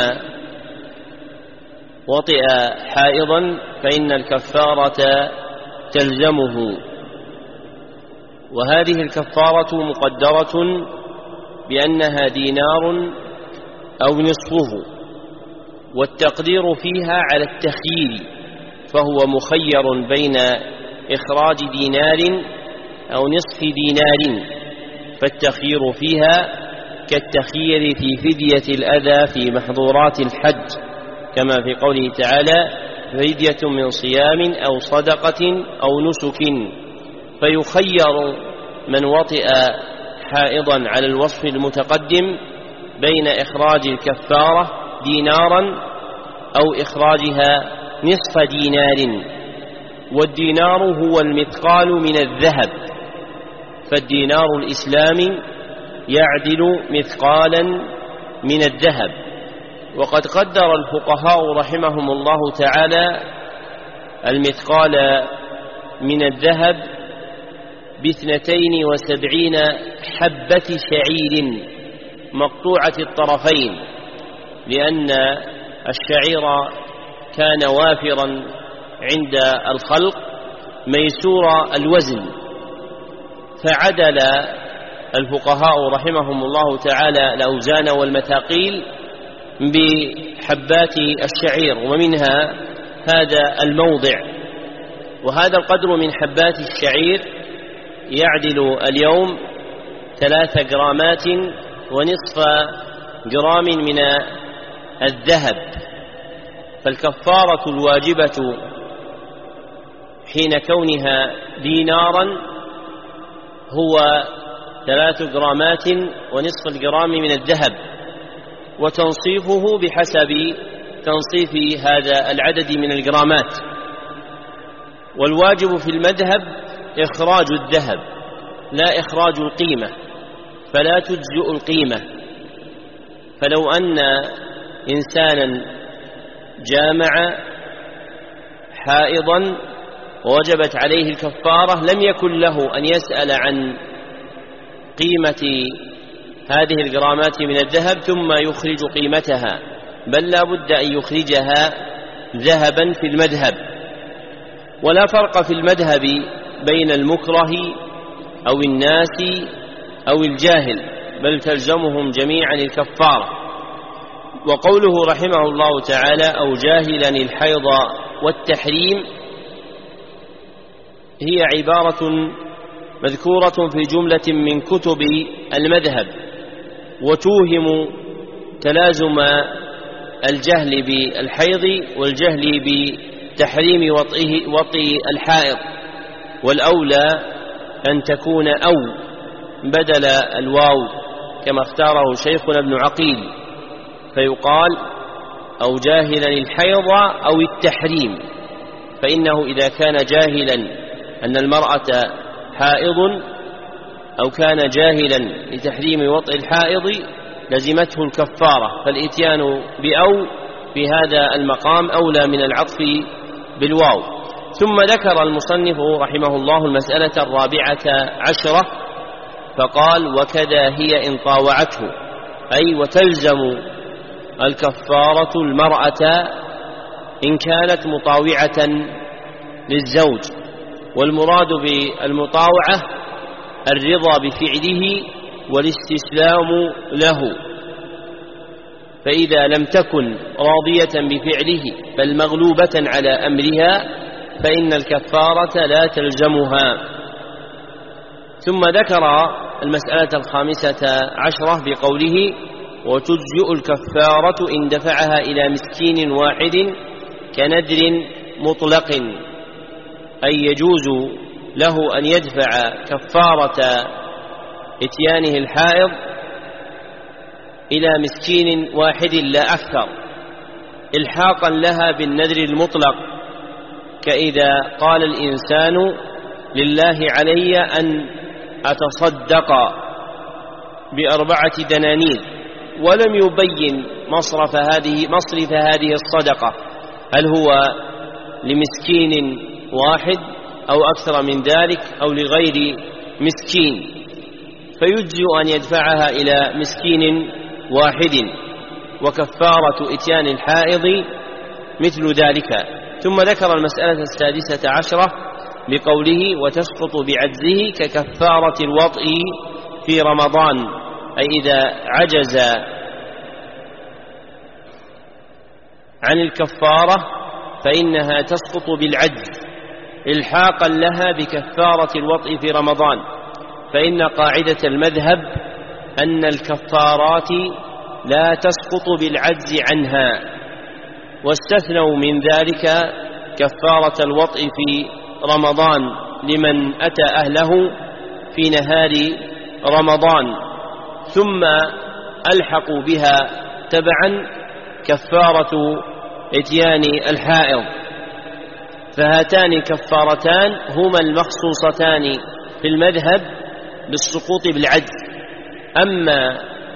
وطئ حائضا فإن الكفارة تلزمه. وهذه الكفارة مقدرة بأنها دينار أو نصفه، والتقدير فيها على التخيير، فهو مخير بين إخراج دينار أو نصف دينار، فالتخيير فيها كالتخيير في فدية الأذى في محظورات الحج، كما في قوله تعالى فدية من صيام أو صدقة أو نسك. فيخير من وطئ حائضا على الوصف المتقدم بين إخراج الكفارة دينارا أو إخراجها نصف دينار. والدينار هو المثقال من الذهب، فالدينار الإسلامي يعدل مثقالا من الذهب. وقد قدر الفقهاء رحمهم الله تعالى المثقال من الذهب ب72 حبة شعير مقطوعة الطرفين، لأن الشعير كان وافرا عند الخلق ميسور الوزن، فعدل الفقهاء رحمهم الله تعالى الأوزان والمثاقيل بحبات الشعير، ومنها هذا الموضع. وهذا القدر من حبات الشعير يعدل اليوم 3 جرامات ونصف جرام من الذهب. فالكفارة الواجبة حين كونها دينارا هو 3 جرامات ونصف الجرام من الذهب، وتنصيفه بحسب تنصيف هذا العدد من الجرامات. والواجب في المذهب إخراج الذهب لا إخراج القيمة، فلا تجزئ القيمة. فلو أن إنسانا جامع حائضا ووجبت عليه الكفارة لم يكن له أن يسأل عن قيمة هذه الجرامات من الذهب ثم يخرج قيمتها، بل لا بد أن يخرجها ذهبا في المذهب. ولا فرق في المذهب بين المكره أو الناس أو الجاهل، بل تلزمهم جميعا الكفارة. وقوله رحمه الله تعالى أو جاهلا الحيض والتحريم هي عبارة مذكورة في جملة من كتب المذهب، وتوهم تلازم الجهل بالحيض والجهل بتحريم وطئ الحائض، والأولى أن تكون أو بدل الواو كما اختاره شيخنا ابن عقيل، فيقال أو جاهلا الحيض أو التحريم، فإنه إذا كان جاهلا أن المرأة حائض أو كان جاهلا لتحريم وطئ الحائض لزمته الكفارة، فالإتيان بأو في هذا المقام أولى من العطف بالواو. ثم ذكر المصنف رحمه الله المسألة 14 فقال وكذا هي إن طاوعته، أي وتلزم الكفارة المرأة إن كانت مطاوعة للزوج. والمراد بالمطاوعة الرضا بفعله والاستسلام له، فإذا لم تكن راضية بفعله بل مغلوبة على أمرها فإن الكفارة لا تلزمها. ثم ذكر المسألة 15 بقوله: وتجزئ الكفارة إن دفعها إلى مسكين واحد كنذر مطلق، أي يجوز له أن يدفع كفارة إتيانه الحائض إلى مسكين واحد لا أكثر، إلحاقا لها بالنذر المطلق، كإذا قال الإنسان: لله علي أن أتصدق ب4 دنانير، ولم يبين مصرف هذه الصدقة، هل هو لمسكين واحد أو أكثر من ذلك أو لغير مسكين، فيجزئ أن يدفعها إلى مسكين واحد، وكفارة إتيان الحائض مثل ذلك. ثم ذكر المسألة 16 بقوله: وتسقط بعجزه ككفارة الوطء في رمضان، أي إذا عجز عن الكفارة فإنها تسقط بالعجز إلحاقا لها بكفارة الوطء في رمضان، فإن قاعدة المذهب أن الكفارات لا تسقط بالعجز عنها، واستثنوا من ذلك كفارة الوطء في رمضان لمن أتى أهله في نهار رمضان، ثم ألحقوا بها تبعا كفارة إتيان الحائض. فهاتان الكفارتان هما المخصوصتان في المذهب بالسقوط بالعجز، أما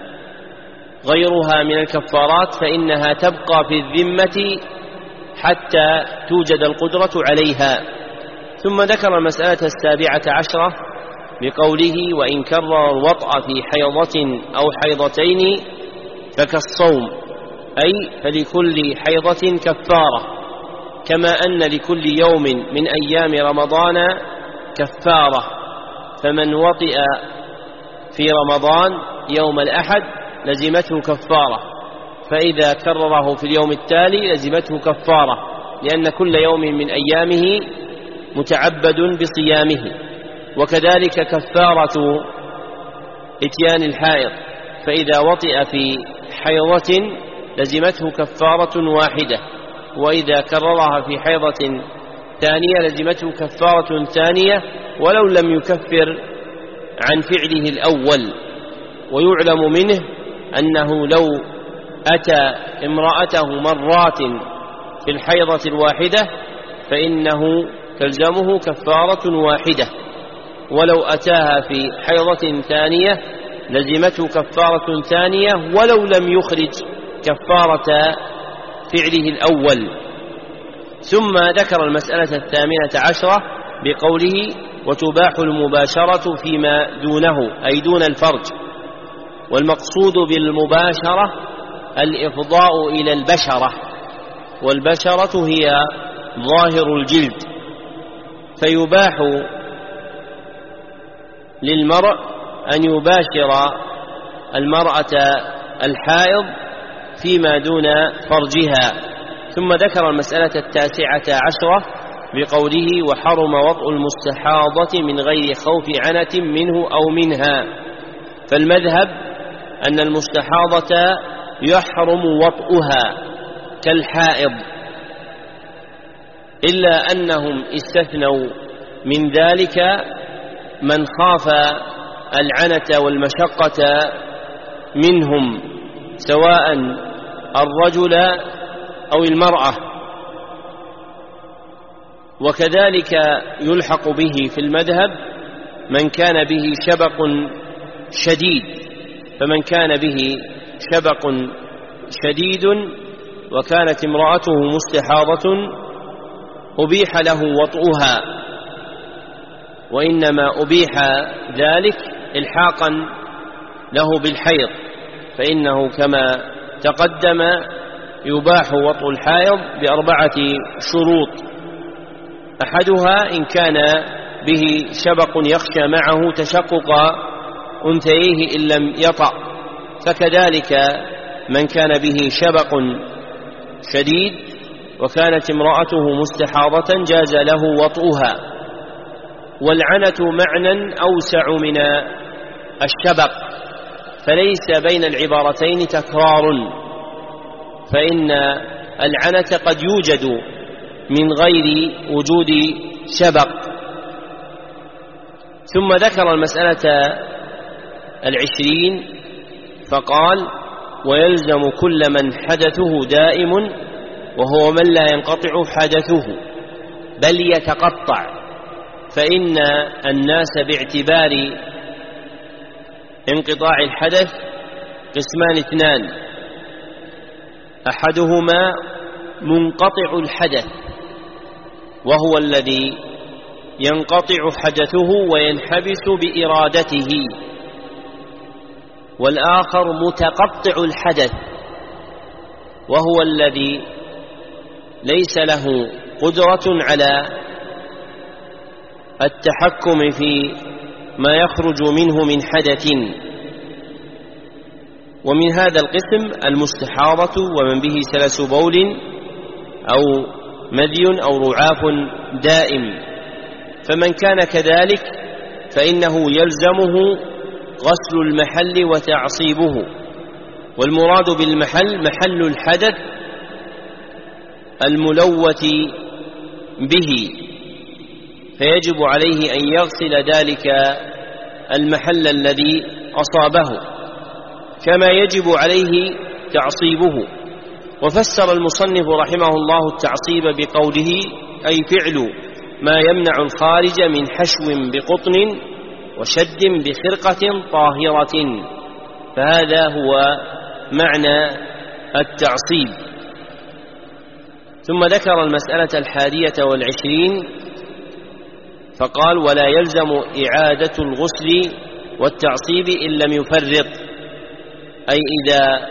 غيرها من الكفارات فإنها تبقى في الذمة حتى توجد القدرة عليها. ثم ذكر المسألة 17 بقوله: وإن كرر الوطأ في حيضة أو حيضتين فكالصوم، أي فلكل حيضة كفارة، كما أن لكل يوم من أيام رمضان كفارة، فمن وطئ في رمضان يوم الأحد لزمته كفارة، فإذا كرره في اليوم التالي لزمته كفارة، لأن كل يوم من أيامه متعبد بصيامه. وكذلك كفارة إتيان الحائض، فإذا وطئ في حيضة لزمته كفارة واحدة، وإذا كررها في حيضة ثانية لزمته كفارة ثانية ولو لم يكفر عن فعله الأول. ويعلم منه أنه لو أتى امرأته مرات في الحيضة الواحدة فإنه تلزمه كفارة واحدة، ولو أتاها في حيضة ثانية لزمته كفارة ثانية ولو لم يخرج كفارة فعله الأول. ثم ذكر المسألة 18 بقوله: وتباح المباشرة فيما دونه، أي دون الفرج. والمقصود بالمباشرة الإفضاء إلى البشرة، والبشرة هي ظاهر الجلد، فيباح للمرء أن يباشر المرأة الحائض فيما دون فرجها. ثم ذكر المسألة 19 بقوله: وحرم وطء المستحاضة من غير خوف عنة منه أو منها. فالمذهب أن المستحاضة يحرم وطئها كالحائض، إلا أنهم استثنوا من ذلك من خاف العنة والمشقة منهم، سواء الرجل أو المرأة. وكذلك يلحق به في المذهب من كان به شبق شديد، فمن كان به شبق شديد وكانت امرأته مستحاضة أبيح له وطئها، وإنما أبيح ذلك إلحاقا له بالحيض، فإنه كما تقدم يباح وطء الحائض ب4 شروط: أحدها إن كان به شبق يخشى معه تشقق أنثييه إن لم يطأ، فكذلك من كان به شبق شديد وكانت امرأته مستحاضة جاز له وطئها. والعنة معنى أوسع من الشبق، فليس بين العبارتين تكرار، فإن العنة قد يوجد من غير وجود شبق. ثم ذكر المسألة 20 فقال: ويلزم كل من حدثه دائم وهو من لا ينقطع حدثه بل يتقطع، فإن الناس باعتبار انقطاع الحدث قسمان اثنان: أحدهما منقطع الحدث وهو الذي ينقطع حدثه وينحبس بإرادته، والآخر متقطع الحدث وهو الذي ليس له قدرة على التحكم في ما يخرج منه من حدث. ومن هذا القسم المستحاضة ومن به سلس بول أو مذي أو رعاف دائم، فمن كان كذلك فإنه يلزمه غسل المحل وتعصيبه، والمراد بالمحل محل الحدث الملوث به، فيجب عليه أن يغسل ذلك المحل الذي أصابه كما يجب عليه تعصيبه. وفسر المصنف رحمه الله التعصيب بقوله: أي فعل ما يمنع الخارج من حشو بقطن وشد بخرقة طاهرة، فهذا هو معنى التعصيب. ثم ذكر المسألة 21 فقال: ولا يلزم إعادة الغسل والتعصيب إن لم يفرط، أي إذا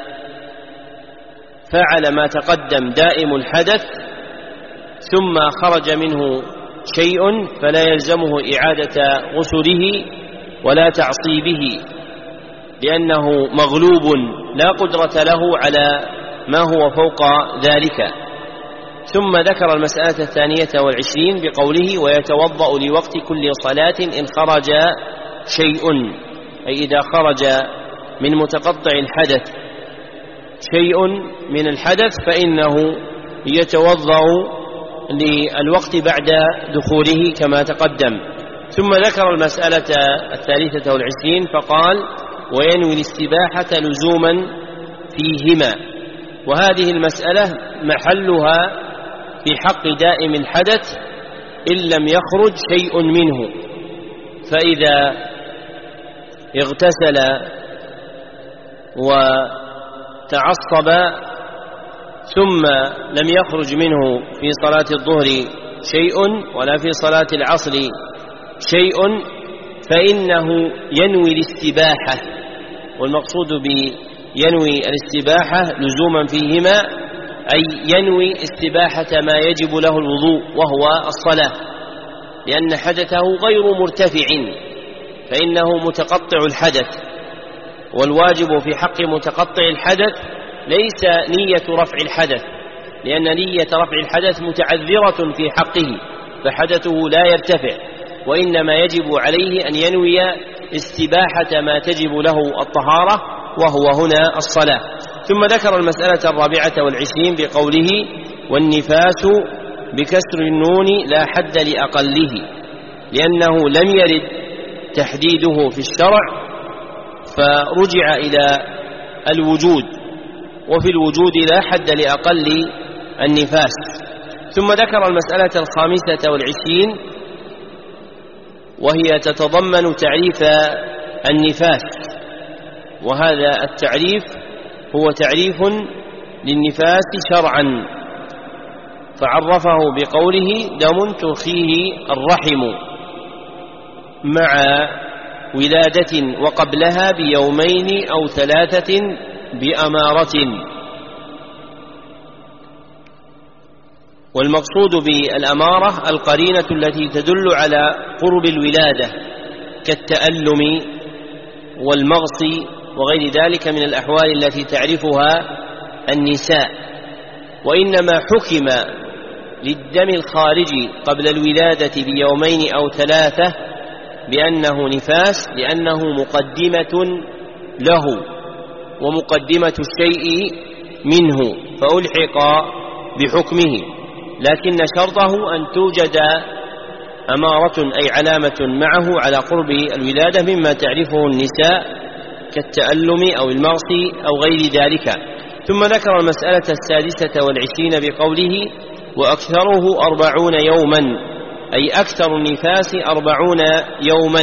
فعل ما تقدم دائم الحدث ثم خرج منه شيء فلا يلزمه إعادة غسله ولا تعصيبه، لأنه مغلوب لا قدرة له على ما هو فوق ذلك. ثم ذكر المسألة 22 بقوله: ويتوضأ لوقت كل صلاة إن خرج شيء، أي إذا خرج من متقطع الحدث شيء من الحدث فإنه يتوضأ للوقت بعد دخوله كما تقدم. ثم ذكر المسألة 23 فقال: وينوي الاستباحة لزوما فيهما. وهذه المسألة محلها في حق دائم الحدث إن لم يخرج شيء منه، فإذا اغتسل وتعصب ثم لم يخرج منه في صلاة الظهر شيء ولا في صلاة العصر شيء فإنه ينوي الاستباحة. والمقصود بينوي الاستباحة لزوما فيهما أي ينوي استباحة ما يجب له الوضوء وهو الصلاة، لأن حدثه غير مرتفع فإنه متقطع الحدث، والواجب في حق متقطع الحدث ليس نية رفع الحدث، لأن نية رفع الحدث متعذرة في حقه فحدثه لا يرتفع، وإنما يجب عليه أن ينوي استباحة ما تجب له الطهارة وهو هنا الصلاة. ثم ذكر المسألة 24 بقوله: والنفاس بكسر النون لا حد لأقله، لأنه لم يرد تحديده في الشرع فرجع إلى الوجود، وفي الوجود لا حد لأقل النفاس. ثم ذكر المسألة 25 وهي تتضمن تعريف النفاس، وهذا التعريف هو تعريف للنفاس شرعا، فعرفه بقوله: دم ترخيه الرحم مع ولادة وقبلها بيومين أو 3 بأمارة. والمقصود بالأمارة القرينة التي تدل على قرب الولادة كالتألم والمغص وغير ذلك من الأحوال التي تعرفها النساء. وإنما حكم للدم الخارج قبل الولادة بيومين أو 3 بأنه نفاس لأنه مقدمة له ومقدمة الشيء منه فألحق بحكمه، لكن شرطه أن توجد أمارة أي علامة معه على قرب الولادة مما تعرفه النساء كالتألم أو المغص أو غير ذلك. ثم ذكر المسألة 26 بقوله وأكثره 40 يوما، أي أكثر النفاس 40 يوما،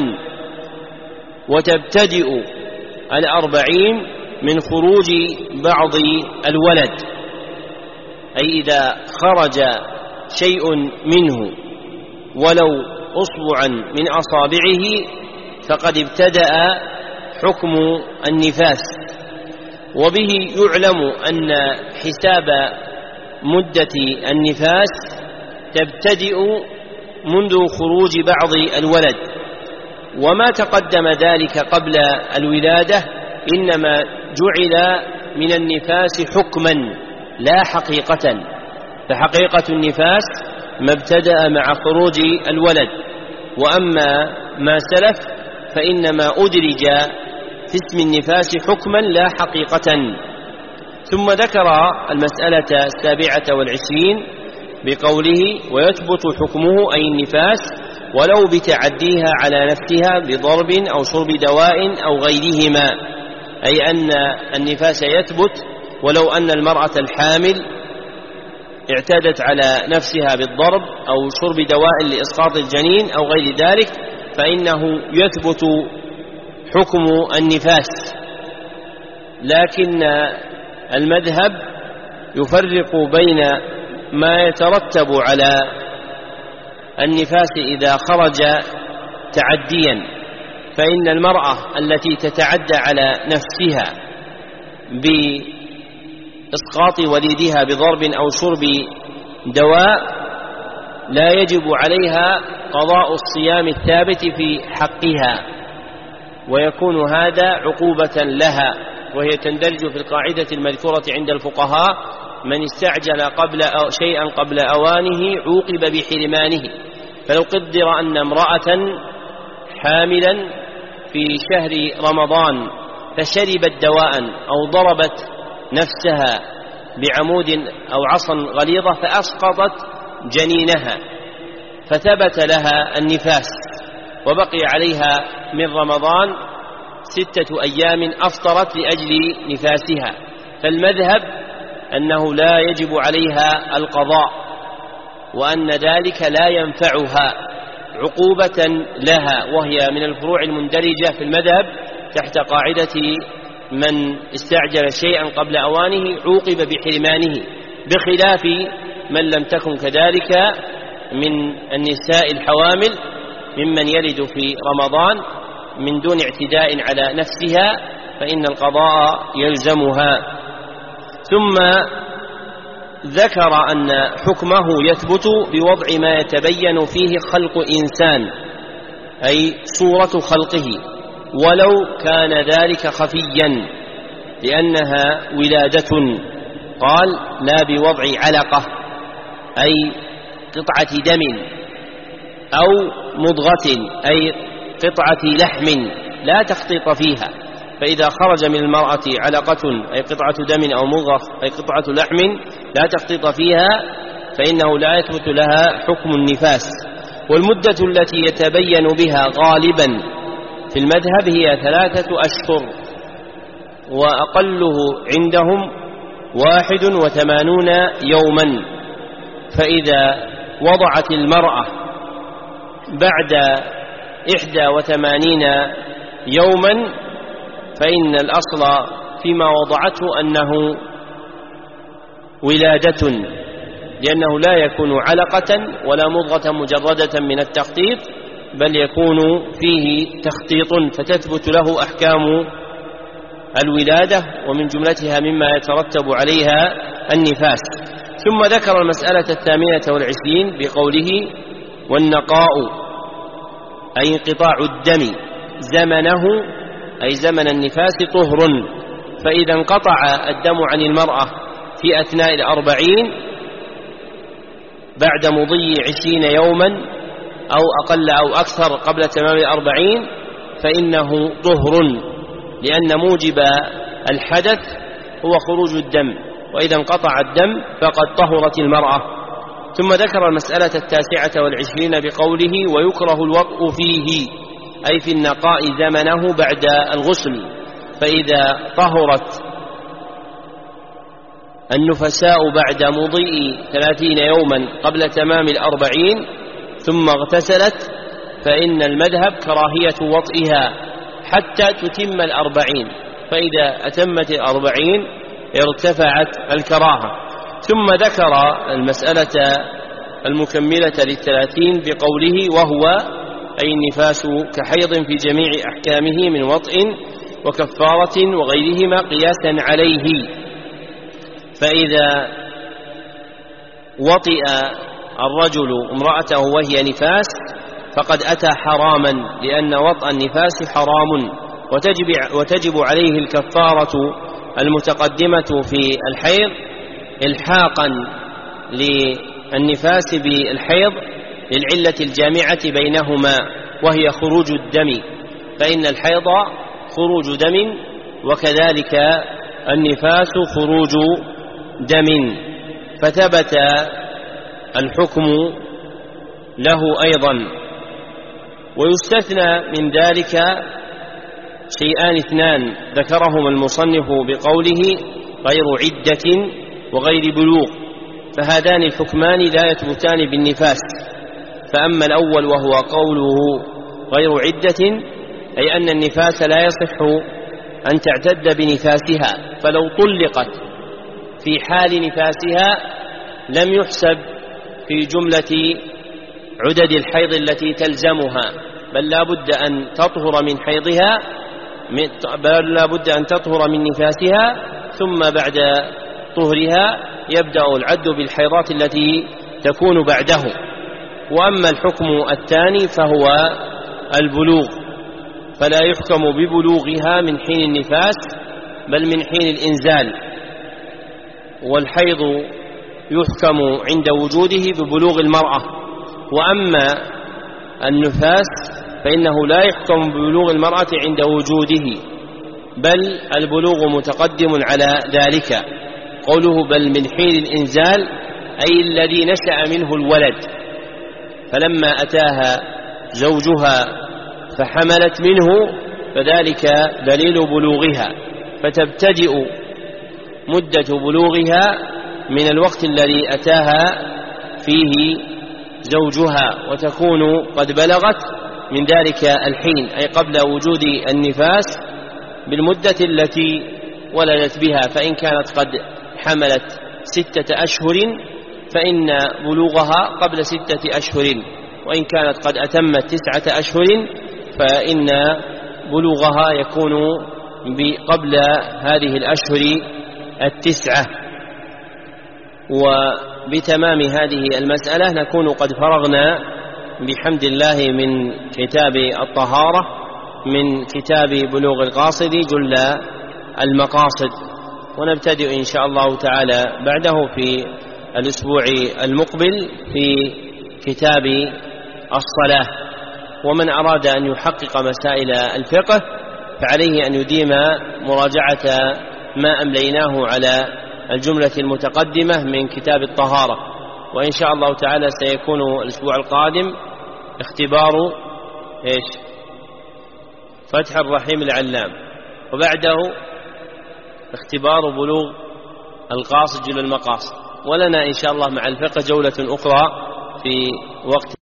وتبتدئ 40 من خروج بعض الولد، أي إذا خرج شيء منه ولو أصبعا من أصابعه فقد ابتدأ حكم النفاس. وبه يعلم أن حساب مدة النفاس تبتدئ منذ خروج بعض الولد، وما تقدم ذلك قبل الولادة إنما جعل من النفاس حكما لا حقيقة، فحقيقة النفاس ما ابتدأ مع خروج الولد، وأما ما سلف فإنما أدرج في اسم النفاس حكما لا حقيقة. ثم ذكر المسألة 27 بقوله ويثبت حكمه أي النفاس ولو بتعديها على نفسها بضرب أو شرب دواء أو غيرهما، أي أن النفاس يثبت ولو أن المرأة الحامل اعتادت على نفسها بالضرب أو شرب دواء لإسقاط الجنين أو غير ذلك فإنه يثبت حكم النفاس. لكن المذهب يفرق بين ما يترتب على النفاس إذا خرج تعديا، فإن المرأة التي تتعدى على نفسها بإسقاط وليدها بضرب أو شرب دواء لا يجب عليها قضاء الصيام الثابت في حقها، ويكون هذا عقوبة لها، وهي تندرج في القاعدة المذكورة عند الفقهاء من استعجل شيئا قبل أوانه عوقب بحرمانه. فلو قدر أن امرأة حاملا في شهر رمضان فشربت دواء أو ضربت نفسها بعمود أو عصا غليظة فأسقطت جنينها فثبت لها النفاس وبقي عليها من رمضان 6 أيام أفطرت لأجل نفاسها، فالمذهب أنه لا يجب عليها القضاء، وأن ذلك لا ينفعها عقوبة لها، وهي من الفروع المندرجة في المذهب تحت قاعدة من استعجل شيئا قبل أوانه عوقب بحرمانه، بخلاف من لم تكن كذلك من النساء الحوامل ممن يلد في رمضان من دون اعتداء على نفسها فإن القضاء يلزمها. ثم ذكر أن حكمه يثبت بوضع ما يتبين فيه خلق إنسان، أي صورة خلقه، ولو كان ذلك خفيا لأنها ولادة، قال لا بوضع علقة أي قطعة دم أو مضغة أي قطعة لحم لا تخطيط فيها، فإذا خرج من المرأة علقة أي قطعة دم أو مضغة أي قطعة لحم لا تخطيط فيها فإنه لا يثبت لها حكم النفاس. والمدة التي يتبين بها غالبا في المذهب هي 3 أشهر، وأقله عندهم 81 يوما. فإذا وضعت المرأة بعد 81 يوما فإن الأصل فيما وضعته أنه ولادة، لأنه لا يكون علقة ولا مضغة مجردة من التخطيط، بل يكون فيه تخطيط فتثبت له أحكام الولادة، ومن جملتها مما يترتب عليها النفاس. ثم ذكر المسألة 28 بقوله والنقاء أي انقطاع الدم زمنه أي زمن النفاس طهر، فإذا انقطع الدم عن المرأة في أثناء 40 بعد مضي 20 يوما أو أقل أو أكثر قبل تمام 40 فإنه طهر، لأن موجب الحدث هو خروج الدم، وإذا انقطع الدم فقد طهرت المرأة. ثم ذكر المسألة 29 بقوله: ويكره الوطء فيه، أي في النقاء زمنه بعد الغسل، فإذا طهرت النفساء بعد مضي 30 يوما قبل تمام 40 ثم اغتسلت فإن المذهب كراهية وطئها حتى تتم 40، فإذا أتمت 40 ارتفعت الكراهة. ثم ذكر المسألة المكملة 30 بقوله: وهو أي النفاس كحيض في جميع أحكامه من وطئ وكفارة وغيرهما قياسا عليه. فإذا وطئ الرجل امرأته وهي نفاس فقد أتى حراما، لأن وطأ النفاس حرام، وتجب عليه الكفارة المتقدمة في الحيض إلحاقا للنفاس بالحيض للعلة الجامعة بينهما وهي خروج الدم، فإن الحيض خروج دم وكذلك النفاس خروج دم، فثبت الحكم له أيضا. ويستثنى من ذلك شيئان اثنان ذكرهما المصنف بقوله: غير عدة وغير بلوغ، فهذان الحكمان لا يثبتان بالنفاس. فأما الأول وهو قوله غير عدة، أي أن النفاس لا يصح أن تعتد بنفاسها، فلو طلقت في حال نفاسها لم يحسب في جملة عدد الحيض التي تلزمها، بل لا بد أن تطهر من حيضها، بل لا بد أن تطهر من نفاسها، ثم بعد طهرها يبدأ العد بالحيضات التي تكون بعده. وأما الحكم الثاني فهو البلوغ، فلا يحكم ببلوغها من حين النفاس بل من حين الإنزال، والحيض يحكم عند وجوده ببلوغ المرأة. وأما النفاس فإنه لا يحكم ببلوغ المرأة عند وجوده، بل البلوغ متقدم على ذلك. قوله بل من حين الإنزال أي الذي نشأ منه الولد، فلما أتاها زوجها فحملت منه فذلك دليل بلوغها، فتبتدئ مدة بلوغها من الوقت الذي أتاها فيه زوجها، وتكون قد بلغت من ذلك الحين، أي قبل وجود النفاس بالمدة التي ولدت بها. فإن كانت قد حملت 6 أشهر فإن بلوغها قبل 6 أشهر، وإن كانت قد أتمت 9 أشهر فإن بلوغها يكون قبل هذه الأشهر 9. وبتمام هذه المسألة نكون قد فرغنا بحمد الله من كتاب الطهارة، من كتاب بلوغ القاصد جل المقاصد، ونبتدئ إن شاء الله تعالى بعده في الأسبوع المقبل في كتاب الصلاة. ومن أراد أن يحقق مسائل الفقه فعليه أن يديم مراجعة ما أمليناه على الجملة المتقدمة من كتاب الطهارة. وإن شاء الله تعالى سيكون الأسبوع القادم اختبار فتح الرحيم العلام، وبعده اختبار بلوغ القاصد جل المقاصد. ولنا إن شاء الله مع الفقه جولة أخرى في وقت